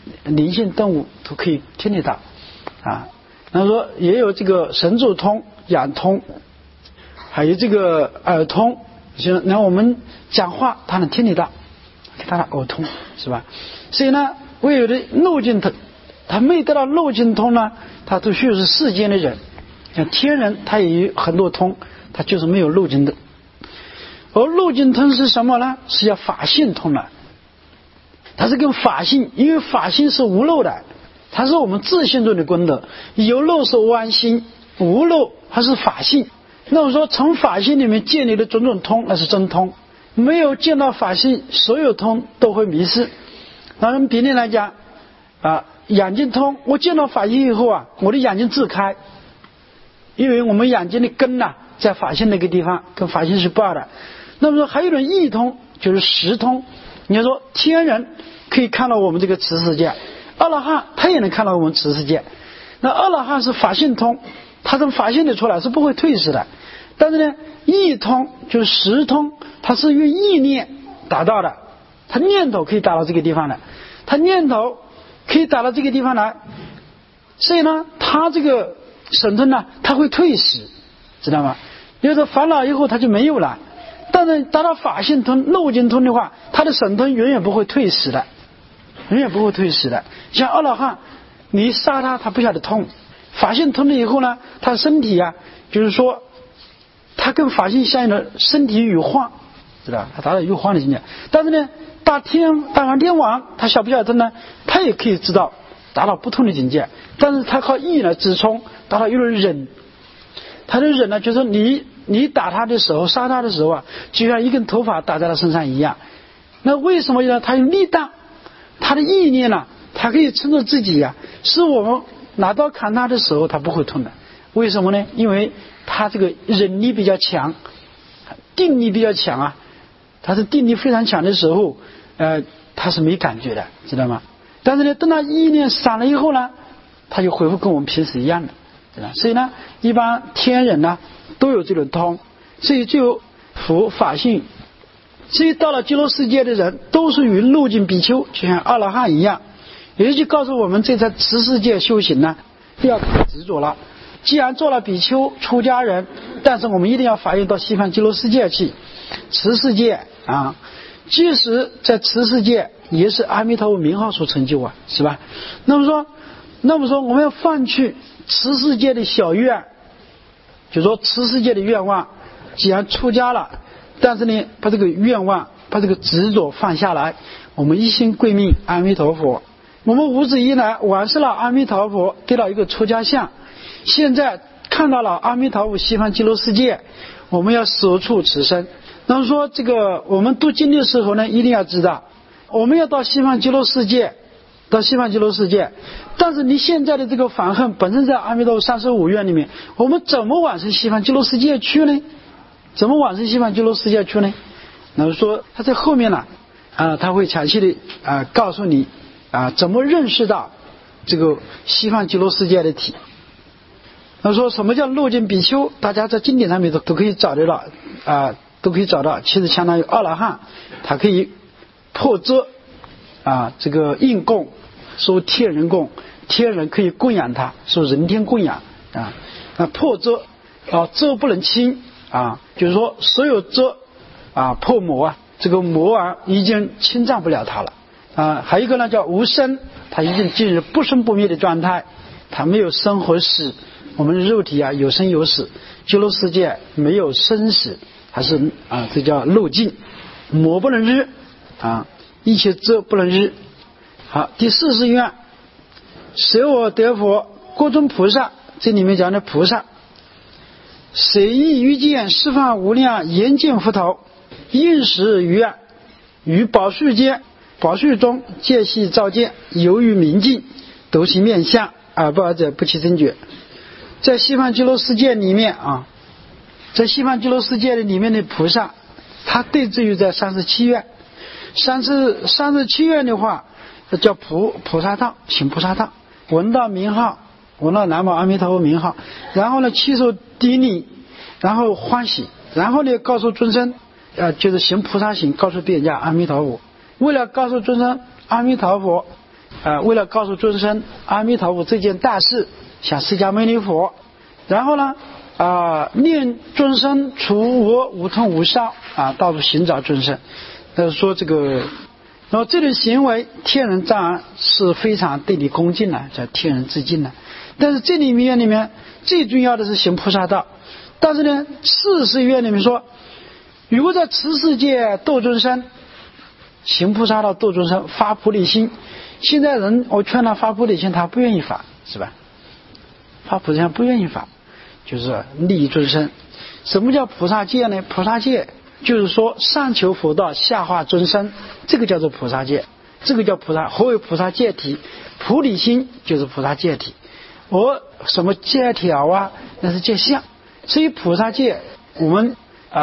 灵性动物都可以听得到啊。然后说也有这个神助通、眼通，还有这个耳通，然后我们讲话他能听得到，他的耳通是吧？所以呢，唯有的漏尽通，他没得到漏尽通呢，他都需要是世间的人，像天人他也有很多通，他就是没有漏尽的。而漏尽通是什么呢？是叫法性通了。它是跟法性，因为法性是无漏的，它是我们自性中的功德，有漏是妄心，无漏它是法性。那么说从法性里面建立的种种通，那是真通。没有见到法性，所有通都会迷失。那么比例来讲啊，眼睛通，我见到法性以后啊，我的眼睛自开，因为我们眼睛的根呐，在法性那个地方，跟法性是不二的。那么说还有一种异通，就是识通。你要说天人可以看到我们这个此世界，阿罗汉他也能看到我们此世界。那阿罗汉是法性通，他从法性里出来是不会退失的。但是呢，意通就是识通，它是用意念达到的，他念头可以达到这个地方的，他念头可以达到这个地方来，所以呢，他这个神通呢，他会退失，知道吗？有的烦恼以后他就没有了。但是达到法性通、漏尽通的话，他的神通永远不会退失的，永远不会退失的。像阿罗汉，你杀他，他不晓得痛；法性通了以后呢，他身体啊，就是说，他跟法性相应的身体羽化，知道他达到羽化的境界。但是呢，大梵天王他晓不晓得呢？他也可以知道达到不同的境界，但是他靠意来支撑，达到一种忍。他的忍呢，就是你打他的时候，杀他的时候啊，就像一根头发打在他身上一样。那为什么呢？他用力大，他的意念呢，他可以撑着自己呀，是我们拿刀砍他的时候，他不会痛的。为什么呢？因为他这个忍力比较强，定力比较强啊。他是定力非常强的时候，他是没感觉的，知道吗？但是呢，等他意念散了以后呢，他就恢复跟我们平时一样的。所以呢，一般天人呢都有这种通，所以就有佛法性。所以到了极乐世界的人，都是与入境比丘，就像阿罗汉一样。也就告诉我们，这在此世界修行呢，不要太执着了。既然做了比丘出家人，但是我们一定要发愿到西方极乐世界去。此世界啊，即使在此世界，也是阿弥陀佛名号所成就啊，是吧？那么说，我们要放弃此世界的小愿，就说此世界的愿望，既然出家了，但是呢，把这个愿望，把这个执着放下来，我们一心归命阿弥陀佛。我们无始以来往生了阿弥陀佛，得到一个出家相，现在看到了阿弥陀佛西方极乐世界，我们要守处此生。那么说这个我们读经的时候呢，一定要知道，我们要到西方极乐世界，到西方极乐世界。但是你现在的这个反恨本身在阿弥陀佛35愿里面，我们怎么往生西方极乐世界去呢？怎么往生西方极乐世界去呢？那么说他在后面呢，他会详细的告诉你怎么认识到这个西方极乐世界的体。那说什么叫入境比丘？大家在经典上面都可以找得到都可以找到。其实相当于阿罗汉，他可以破遮这个应供，说天人供，天人可以供养他，说人天供养破遮遮不能侵就是说所有遮破魔这个魔已经侵占不了他了还有一个呢叫无生，他已经进入不生不灭的状态，他没有生和死。我们的肉体有生有死，极乐世界没有生死，还是这叫漏尽，魔不能日一切遮不能日。好，第40愿，舍我得佛，各尊菩萨，这里面讲的菩萨，谁亦欲见十方无量严净佛头，应时于愿，于宝树间，宝树中戒系照见，由于明镜，都其面相，而不二者不其真觉。在西方极乐世界里面在西方极乐世界的里面的菩萨，他对治于在37愿。37愿的话叫菩萨道，行菩萨道，闻到名号，闻到南无阿弥陀佛名号，然后呢弃受敌礼，然后欢喜，然后呢告诉众生就是行菩萨行，告诉别人家阿弥陀佛。为了告诉众生阿弥陀佛， 为了告诉众生阿弥陀佛这件大事，向释迦牟尼佛，然后呢念众生除我无痛无伤到处寻找众生。说这个，然后这种行为天人藏然是非常对你恭敬的，叫天人致敬的。但是这里面最重要的是行菩萨道。但是呢40愿里面说，如果在此世界度众生，行菩萨道度众生，发菩提心。现在人我劝他发菩提心，他不愿意发，是吧？发菩提心不愿意发，就是利益众生。什么叫菩萨戒呢？菩萨戒就是说上求佛道，下化众生，这个叫做菩萨戒，这个叫菩萨。何为菩萨戒体？菩提心就是菩萨戒体。我什么戒条啊？那是戒相。所以菩萨戒我们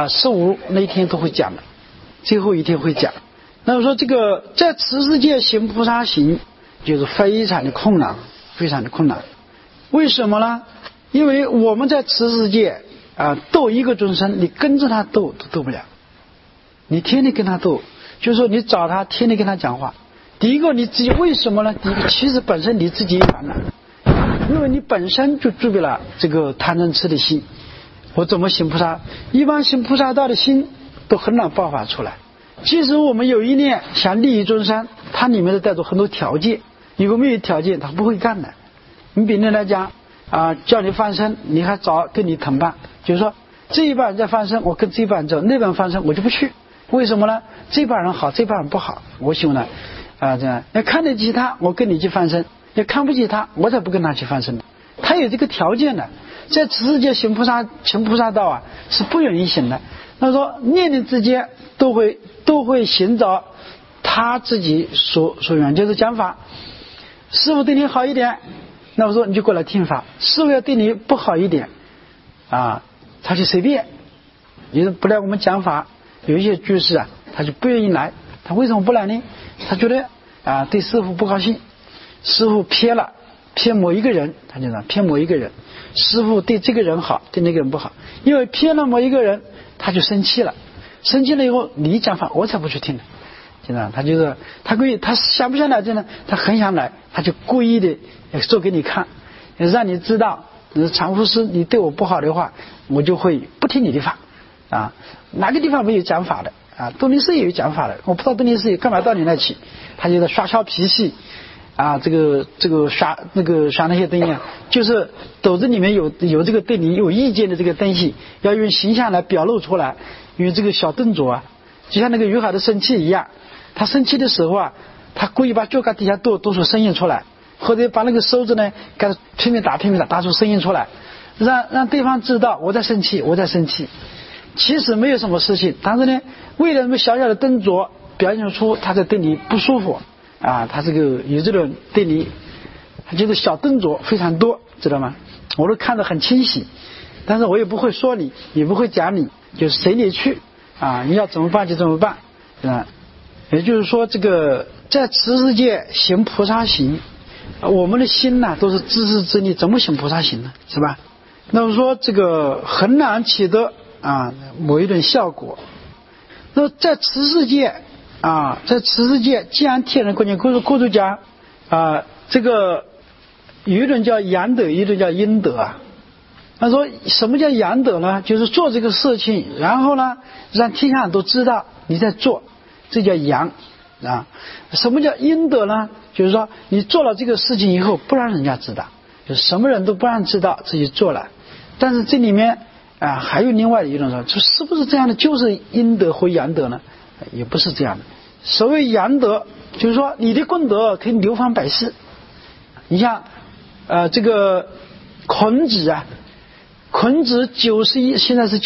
15那一天都会讲的，最后一天会讲。那么说这个在此世界行菩萨行就是非常的困难，非常的困难。为什么呢？因为我们在此世界度一个众生，你跟着他度都度不了，你天天跟他度，就是说你找他天天跟他讲话。第一个你自己为什么呢？第一个其实本身你自己也烦恼，因为你本身就具备了这个贪嗔痴的心。我怎么行菩萨？一般行菩萨道的心都很难爆发出来。即使我们有一念想利益众生，它里面都带着很多条件，如果没有条件他不会干的。你比如来讲叫你放生，你还找跟你同伴，就是说这一半人在放生，我跟这一半人走，那半放生我就不去。为什么呢？这半人好，这半人不好，我喜欢呢这样。要看得起他，我跟你去放生；要看不起他，我才不跟他去放生。他有这个条件的。在此世界行菩萨道是不容易行的。那说念念之间都会寻找他自己所愿，就是讲法。师父对你好一点，那我说你就过来听法；师父要对你不好一点他就随便。就是不来我们讲法，有一些居士他就不愿意来。他为什么不来呢？他觉得对师父不高兴，师父偏某一个人，他就偏某一个人。师父对这个人好，对那个人不好，因为偏了某一个人，他就生气了。生气了以后，你讲法我才不去听了。现在他就是他想不想来这呢？他很想来，他就故意的做给你看，让你知道常护师你对我不好的话，我就会不听你的法哪个地方没有讲法的东林寺也有讲法的，我不知道东林寺干嘛到你那去。他就在耍小脾气这个耍那些东西就是斗子里面有这个对你有意见的这个东西，要用形象来表露出来，用这个小动作就像那个于海的生气一样。他生气的时候他故意把脚杆底下多出声音出来，或者把那个手指呢给他拼命打出声音出来，让对方知道我在生气。其实没有什么事情，但是呢为了那么小小的动作表现出他在对你不舒服他这个有这种对你就是小动作非常多，知道吗？我都看得很清晰，但是我也不会说你，也不会讲你，就是随你去你要怎么办就怎么办也就是说这个在此世界行菩萨行，我们的心都是自私自利，怎么行菩萨行呢？是吧？那么说这个很难取得某一种效果。那在此世界在此世界既然天人观念过去讲这个有一种叫阳德，有一种叫阴德他说什么叫阳德呢？就是做这个事情，然后呢让天下人都知道你在做，这叫阳什么叫阴德呢？就是说你做了这个事情以后不让人家知道，就是什么人都不让知道自己做了。但是这里面还有另外的一种说，是不是这样的就是阴德或阳德呢？也不是这样的。所谓阳德就是说你的功德可以流芳百世。你像这个孔子孔子91，现在是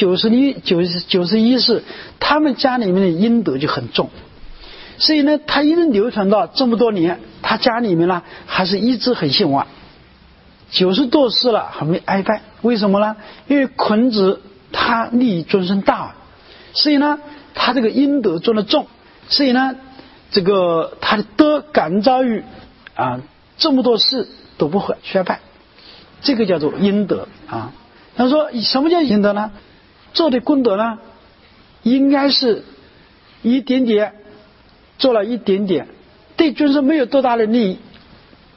91世，他们家里面的阴德就很重，所以呢他一直流传到这么多年，他家里面呢还是一直很兴旺，90多世了还没挨败。为什么呢？因为孔子他利益众生大，所以呢他这个阴德做得重，所以呢这个他的德感召于这么多事都不会衰败，这个叫做阴德他说什么叫阴德呢？做的功德呢应该是一点点，做了一点点，对众生没有多大的利益，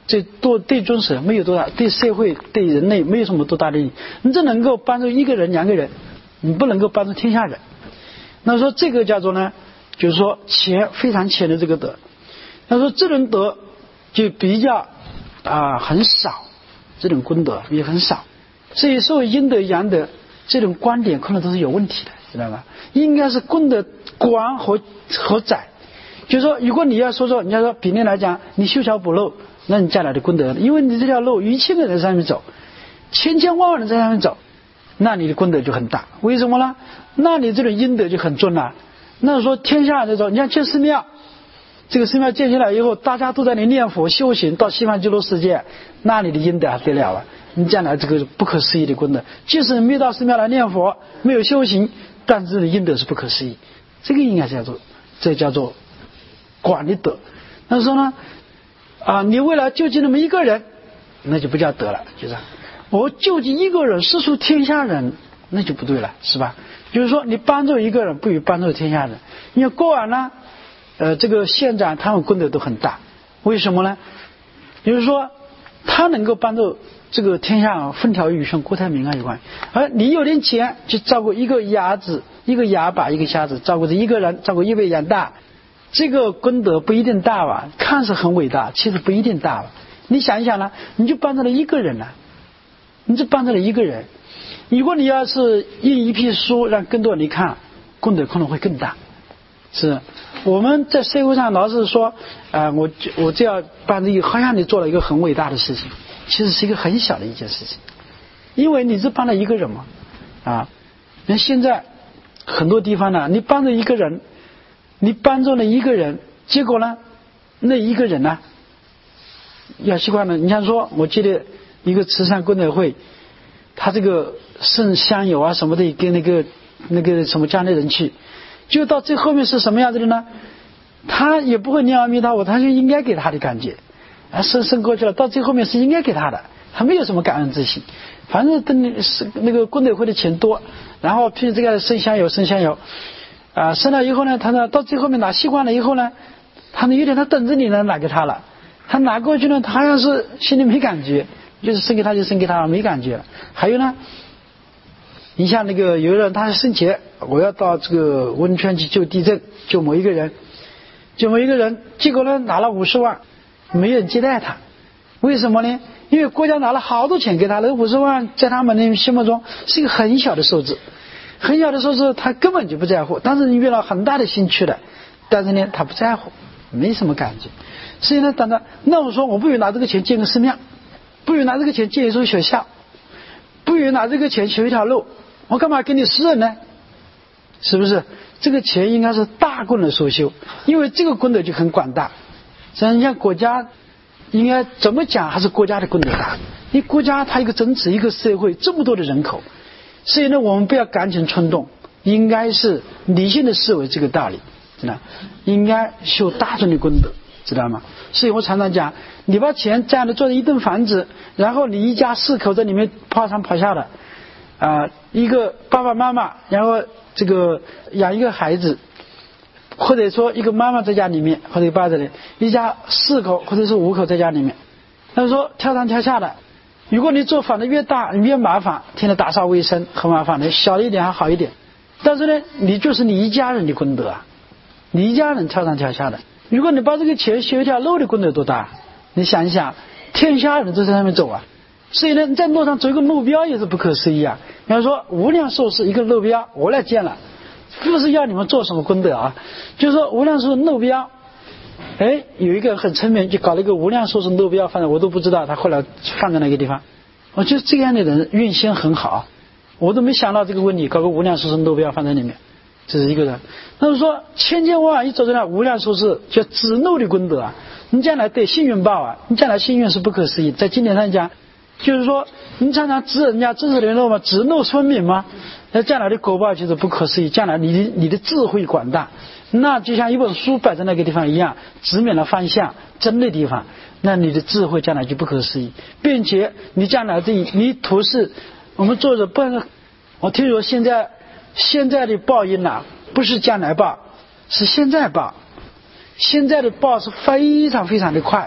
这对众生没有多大，对社会对人类没有什么多大的意义。你只能够帮助一个人两个人，你不能够帮助天下人。那说这个叫做呢，就是说浅非常浅的这个德。他说这种德就比较很少，这种功德也很少，所以所谓阴德阳德这种观点可能都是有问题的，知道吧？应该是功德广和窄。就是说，如果你要说人家说比例来讲，你修桥补路，那你将来的功德，因为你这条路1千个人在上面走，千千万万人在上面走，那你的功德就很大。为什么呢？那你这种阴德就很重了。那说天下这种，你像建寺庙，这个寺庙建起来以后，大家都在那里念佛修行，到西方极乐世界，那你的阴德还得了了？你将来这个不可思议的功德，即使没到寺庙来念佛，没有修行，但是阴德是不可思议。这个应该是叫做广的德。那说呢你为了救济那么一个人，那就不叫德了，就是我救济一个人施出天下人，那就不对了，是吧？就是说你帮助一个人不如帮助天下人。你看过往呢这个县长他们功德都很大，为什么呢？就是说他能够帮助这个天下风调雨顺国泰民安有关，而你有点钱去照顾一个哑子一个哑巴一个瞎子，照顾这一个人，照顾一辈养大，这个功德不一定大吧，看似很伟大，其实不一定大吧。你想一想呢，你就帮助了一个人了，你就帮助了一个人。如果你要是印一批书让更多人看，功德可能会更大。是我们在社会上老是说我这样帮助好像你做了一个很伟大的事情，其实是一个很小的一件事情，因为你只帮了一个人嘛那现在很多地方呢，你帮助一个人，你帮助了一个人，结果呢那一个人呢要习惯了。你像说我记得一个慈善功德会，他这个送香油什么的给那个什么家里人去，就到最后面是什么样子的呢？他也不会念阿弥陀佛，他就应该给他的感觉送过去了，到最后面是应该给他的，他没有什么感恩之心。反正等那个功德会的钱多，然后譬如这个送香油送了以后呢，他呢到最后面拿习惯了以后呢，他有点他等着你呢拿给他了，他拿过去呢，他好像是心里没感觉，就是送给他就送给他没感觉。还有呢，你像那个有人他生前我要到这个温泉去救地震，救某一个人，结果呢拿了50万，没人接待他。为什么呢？因为国家拿了好多钱给他，那50万在他们的心目中是一个很小的数字，他根本就不在乎。但是你用了很大的心去了，但是呢他不在乎，没什么感觉。所以呢那我说我不如拿这个钱建个寺庙，不如拿这个钱建一所学校，不如拿这个钱修一条路，我干嘛给你私人呢？是不是？这个钱应该是大功德所修，因为这个功德就很广大。像你像国家应该怎么讲，还是国家的功德大。因为国家它一个整体一个社会这么多的人口，所以呢我们不要感情冲动，应该是理性的思维这个道理，知道？应该修大众的功德，知道吗？所以我常常讲，你把钱这样的做一栋房子，然后你一家4口在里面跑上跑下的一个爸爸妈妈，然后这个养一个孩子，或者说一个妈妈在家里面，或者爸在里，一家4口或者是5口在家里面，他说跳上跳下的。如果你做房子越大你越麻烦，天天打扫卫生很麻烦的，小一点还好一点。但是呢你就是你一家人的功德你一家人跳上跳下的。如果你把这个钱修一条路的功德多大，你想一想，天下人都在上面走所以呢在路上走一个路标也是不可思议比方说无量寿是一个路标，我来建了，不是要你们做什么功德就是说无量寿路标有一个很聪明，就搞了一个无量寿是路标，反正我都不知道他后来放在那个地方。我觉得这样的人运心很好，我都没想到这个问题，搞个无量寿是路标放在里面，这是一个人。那么说千千万万一走出来无量寿是叫指路的功德你将来得幸运报你将来幸运是不可思议。在经典上讲，就是说你常常指人家真实联络吗？指路村民吗？那将来的果报就是不可思议。将来你的智慧广大，那就像一本书摆在那个地方一样，指明了方向真的地方，那你的智慧将来就不可思议。并且你将来你图示我们做的不能，我听说现在的报应不是将来报，是现在报。现在的报是非常非常的快，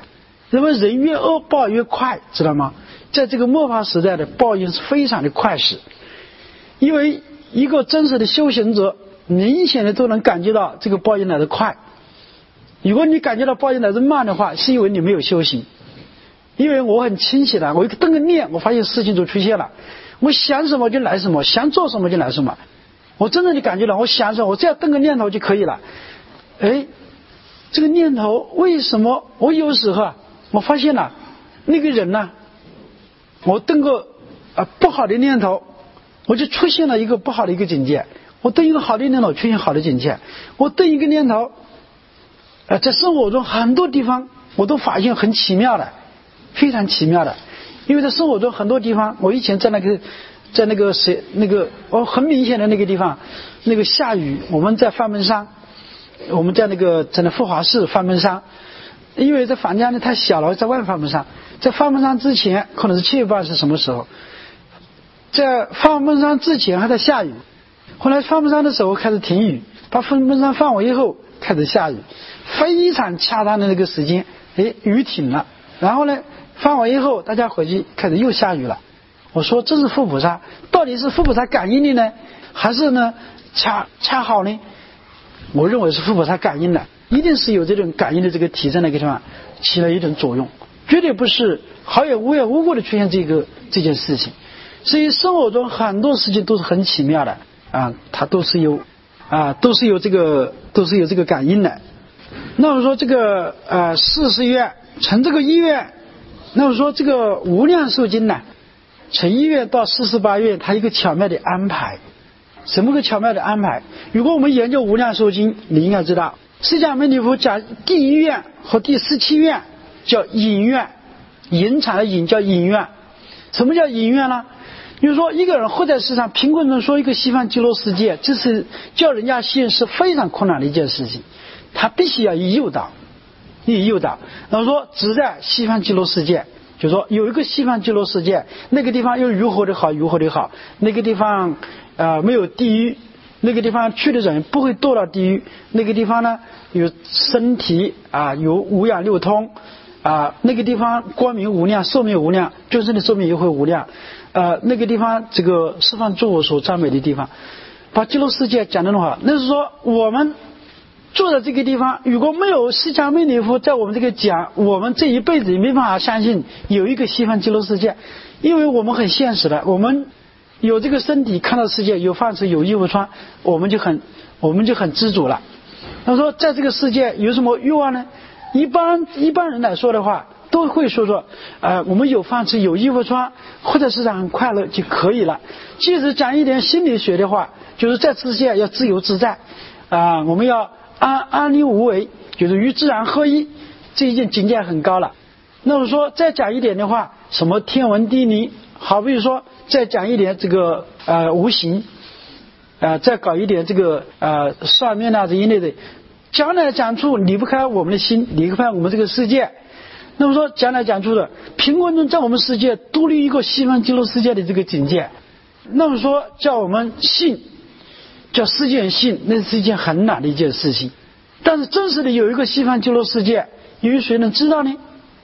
认为人越恶报越快，知道吗？在这个末法时代的报应是非常的快速，因为一个真实的修行者明显的都能感觉到这个报应来得快。如果你感觉到报应来得慢的话，是因为你没有修行。因为我很清晰的，我一动个念，我发现事情就出现了，我想什么就来什么，想做什么就来什么。我真正的感觉到，我想什么，我只要动个念头就可以了。这个念头为什么我有时候我发现了那个人呢，我动个不好的念头，我就出现了一个不好的一个境界；我动一个好的念头，出现好的境界；我动一个念头，在生活中很多地方我都发现很奇妙的，非常奇妙的。因为在生活中很多地方，我以前在那个很明显的那个地方，那个下雨，我们在范门山，我们在那富华寺范门山，因为这房间呢太小了，在外范门山，在范门山之前可能是7月半是什么时候，在范门山之前还在下雨，后来范门山的时候开始停雨，把范门山放完以后开始下雨，非常恰当的那个时间，雨停了，然后呢放完以后大家回去开始又下雨了。我说这是佛菩萨，到底是佛菩萨感应的呢，还是呢恰好呢？我认为是佛菩萨感应的，一定是有这种感应的这个体在那个地方起了一种作用，绝对不是好也无缘无故的出现这件事情。所以生活中很多事情都是很奇妙的它都是有这个感应的。那么说这个40愿成这个意愿，那么说这个无量寿经呢，从1愿到48愿，它一个巧妙的安排。什么个巧妙的安排？如果我们研究无量寿经，你应该知道释迦牟尼佛讲第1愿和第17愿叫隐愿，隐藏的隐叫隐愿。什么叫隐愿呢？就是说一个人活在世上，贫困中说一个西方极乐世界，这是叫人家信是非常困难的一件事情，他必须要诱导。然后说只在西方极乐世界，就是说有一个西方极乐世界，那个地方又如何的好，那个地方没有地狱，那个地方去的人不会堕到地狱，那个地方呢有身体有五养六通那个地方光明无量，寿命无量，众生的寿命也会无量那个地方这个十方诸佛所赞美的地方，把极乐世界讲的话，那是说我们坐在这个地方，如果没有释迦牟尼佛在我们这个讲，我们这一辈子也没办法相信有一个西方极乐世界，因为我们很现实的，我们有这个身体看到世界，有饭吃有衣服穿，我们就很知足了。他说在这个世界有什么欲望呢？一般人来说的话，都会说我们有饭吃有衣服穿，活在世上很快乐就可以了。即使讲一点心理学的话，就是在世界要自由自在我们要安宁无为，就是与自然合一，这一件境界很高了。那么说再讲一点的话，什么天文地理，好比说再讲一点这个无形再搞一点这个算命这一类的，讲来讲出离不开我们的心，离不开我们这个世界。那么说讲来讲出的贫困中在我们世界独立一个西方极乐世界的这个境界，那么说叫我们信，叫世界信，那是一件很难的一件事情。但是真实的有一个西方极乐世界，有谁能知道呢？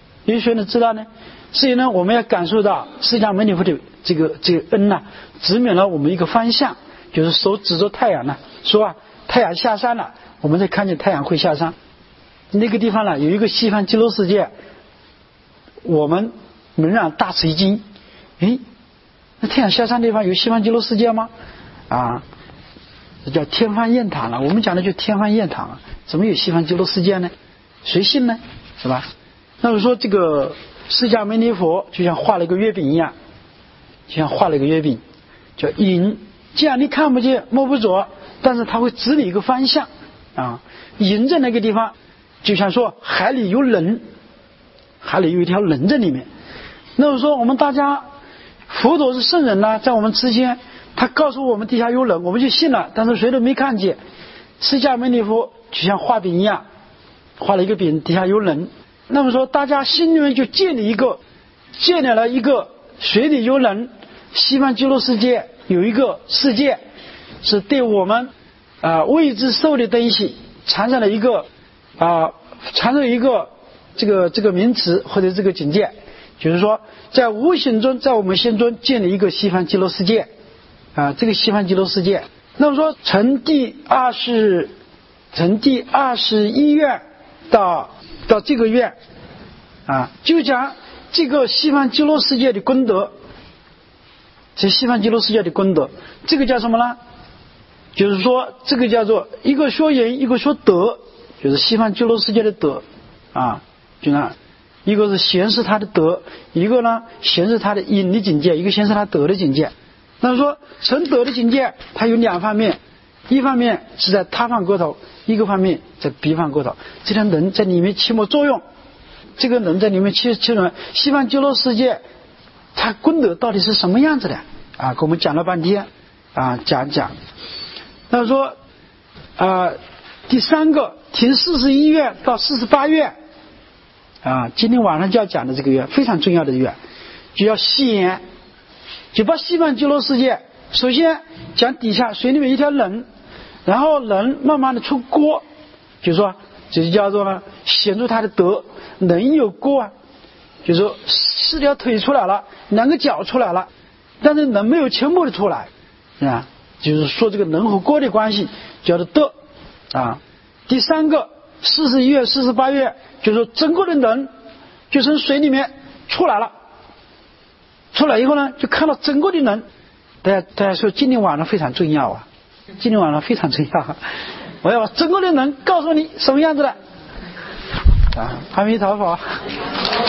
所以呢，我们要感受到释迦牟尼佛的这个恩指明了我们一个方向，就是手指着太阳说太阳下山了，我们才看见太阳会下山。那个地方有一个西方极乐世界，我们仍然大吃一惊。那太阳下山的地方有西方极乐世界吗？这叫天方夜谭了。我们讲的就天方夜谭怎么有西方极乐世界呢？谁信呢？是吧？那么说这个释迦牟尼佛就像画了一个月饼一样，叫引。既然你看不见摸不着，但是它会指你一个方向引在那个地方，就像说海里有人，海里有一条人在里面。那么说我们大家佛陀是圣人在我们之间，他告诉我们地下有人，我们就信了，但是谁都没看见。释迦牟尼佛就像画饼一样，画了一个饼，底下有人。那么说大家心里面就建立了一个水里有人，西方极乐世界有一个世界，是对我们未知受的东西产生了一个这个名词或者这个境界，就是说在无形中在我们心中建立一个西方极乐世界啊，这个西方极乐世界。那么说从第21愿到这个愿啊，就讲这个西方极乐世界的功德，这西方极乐世界的功德，这个叫什么呢？就是说这个叫做一个说言，一个说德，就是西方极乐世界的德啊，就那一个是显示他的德，一个呢显示他的隐的境界，一个显示他德的境界。那么说成德的境界它有两方面，一方面是在他方国头，一个方面在彼方国头，这条能在里面起么作用，这个能在里面起作用。西方极乐世界它功德到底是什么样子的啊？给我们讲了半天啊，讲。那么说第三个听41愿到48愿啊，今天晚上就要讲的这个愿非常重要的愿，就要显，就把西方极乐世界首先讲底下水里面一条人，然后人慢慢的出锅，就是说这就叫做呢显出他的德，人有锅啊，就是说4条腿出来了，2个脚出来了，但是人没有全部的出来啊，就是说这个人和锅的关系叫做德啊。第三个41愿48愿，就是说整个的人就从水里面出来了，出来以后呢就看到整个的人。大家说今天晚上非常重要啊，今天晚上非常重要，我要把整个的人告诉你什么样子的啊，阿弥陀佛。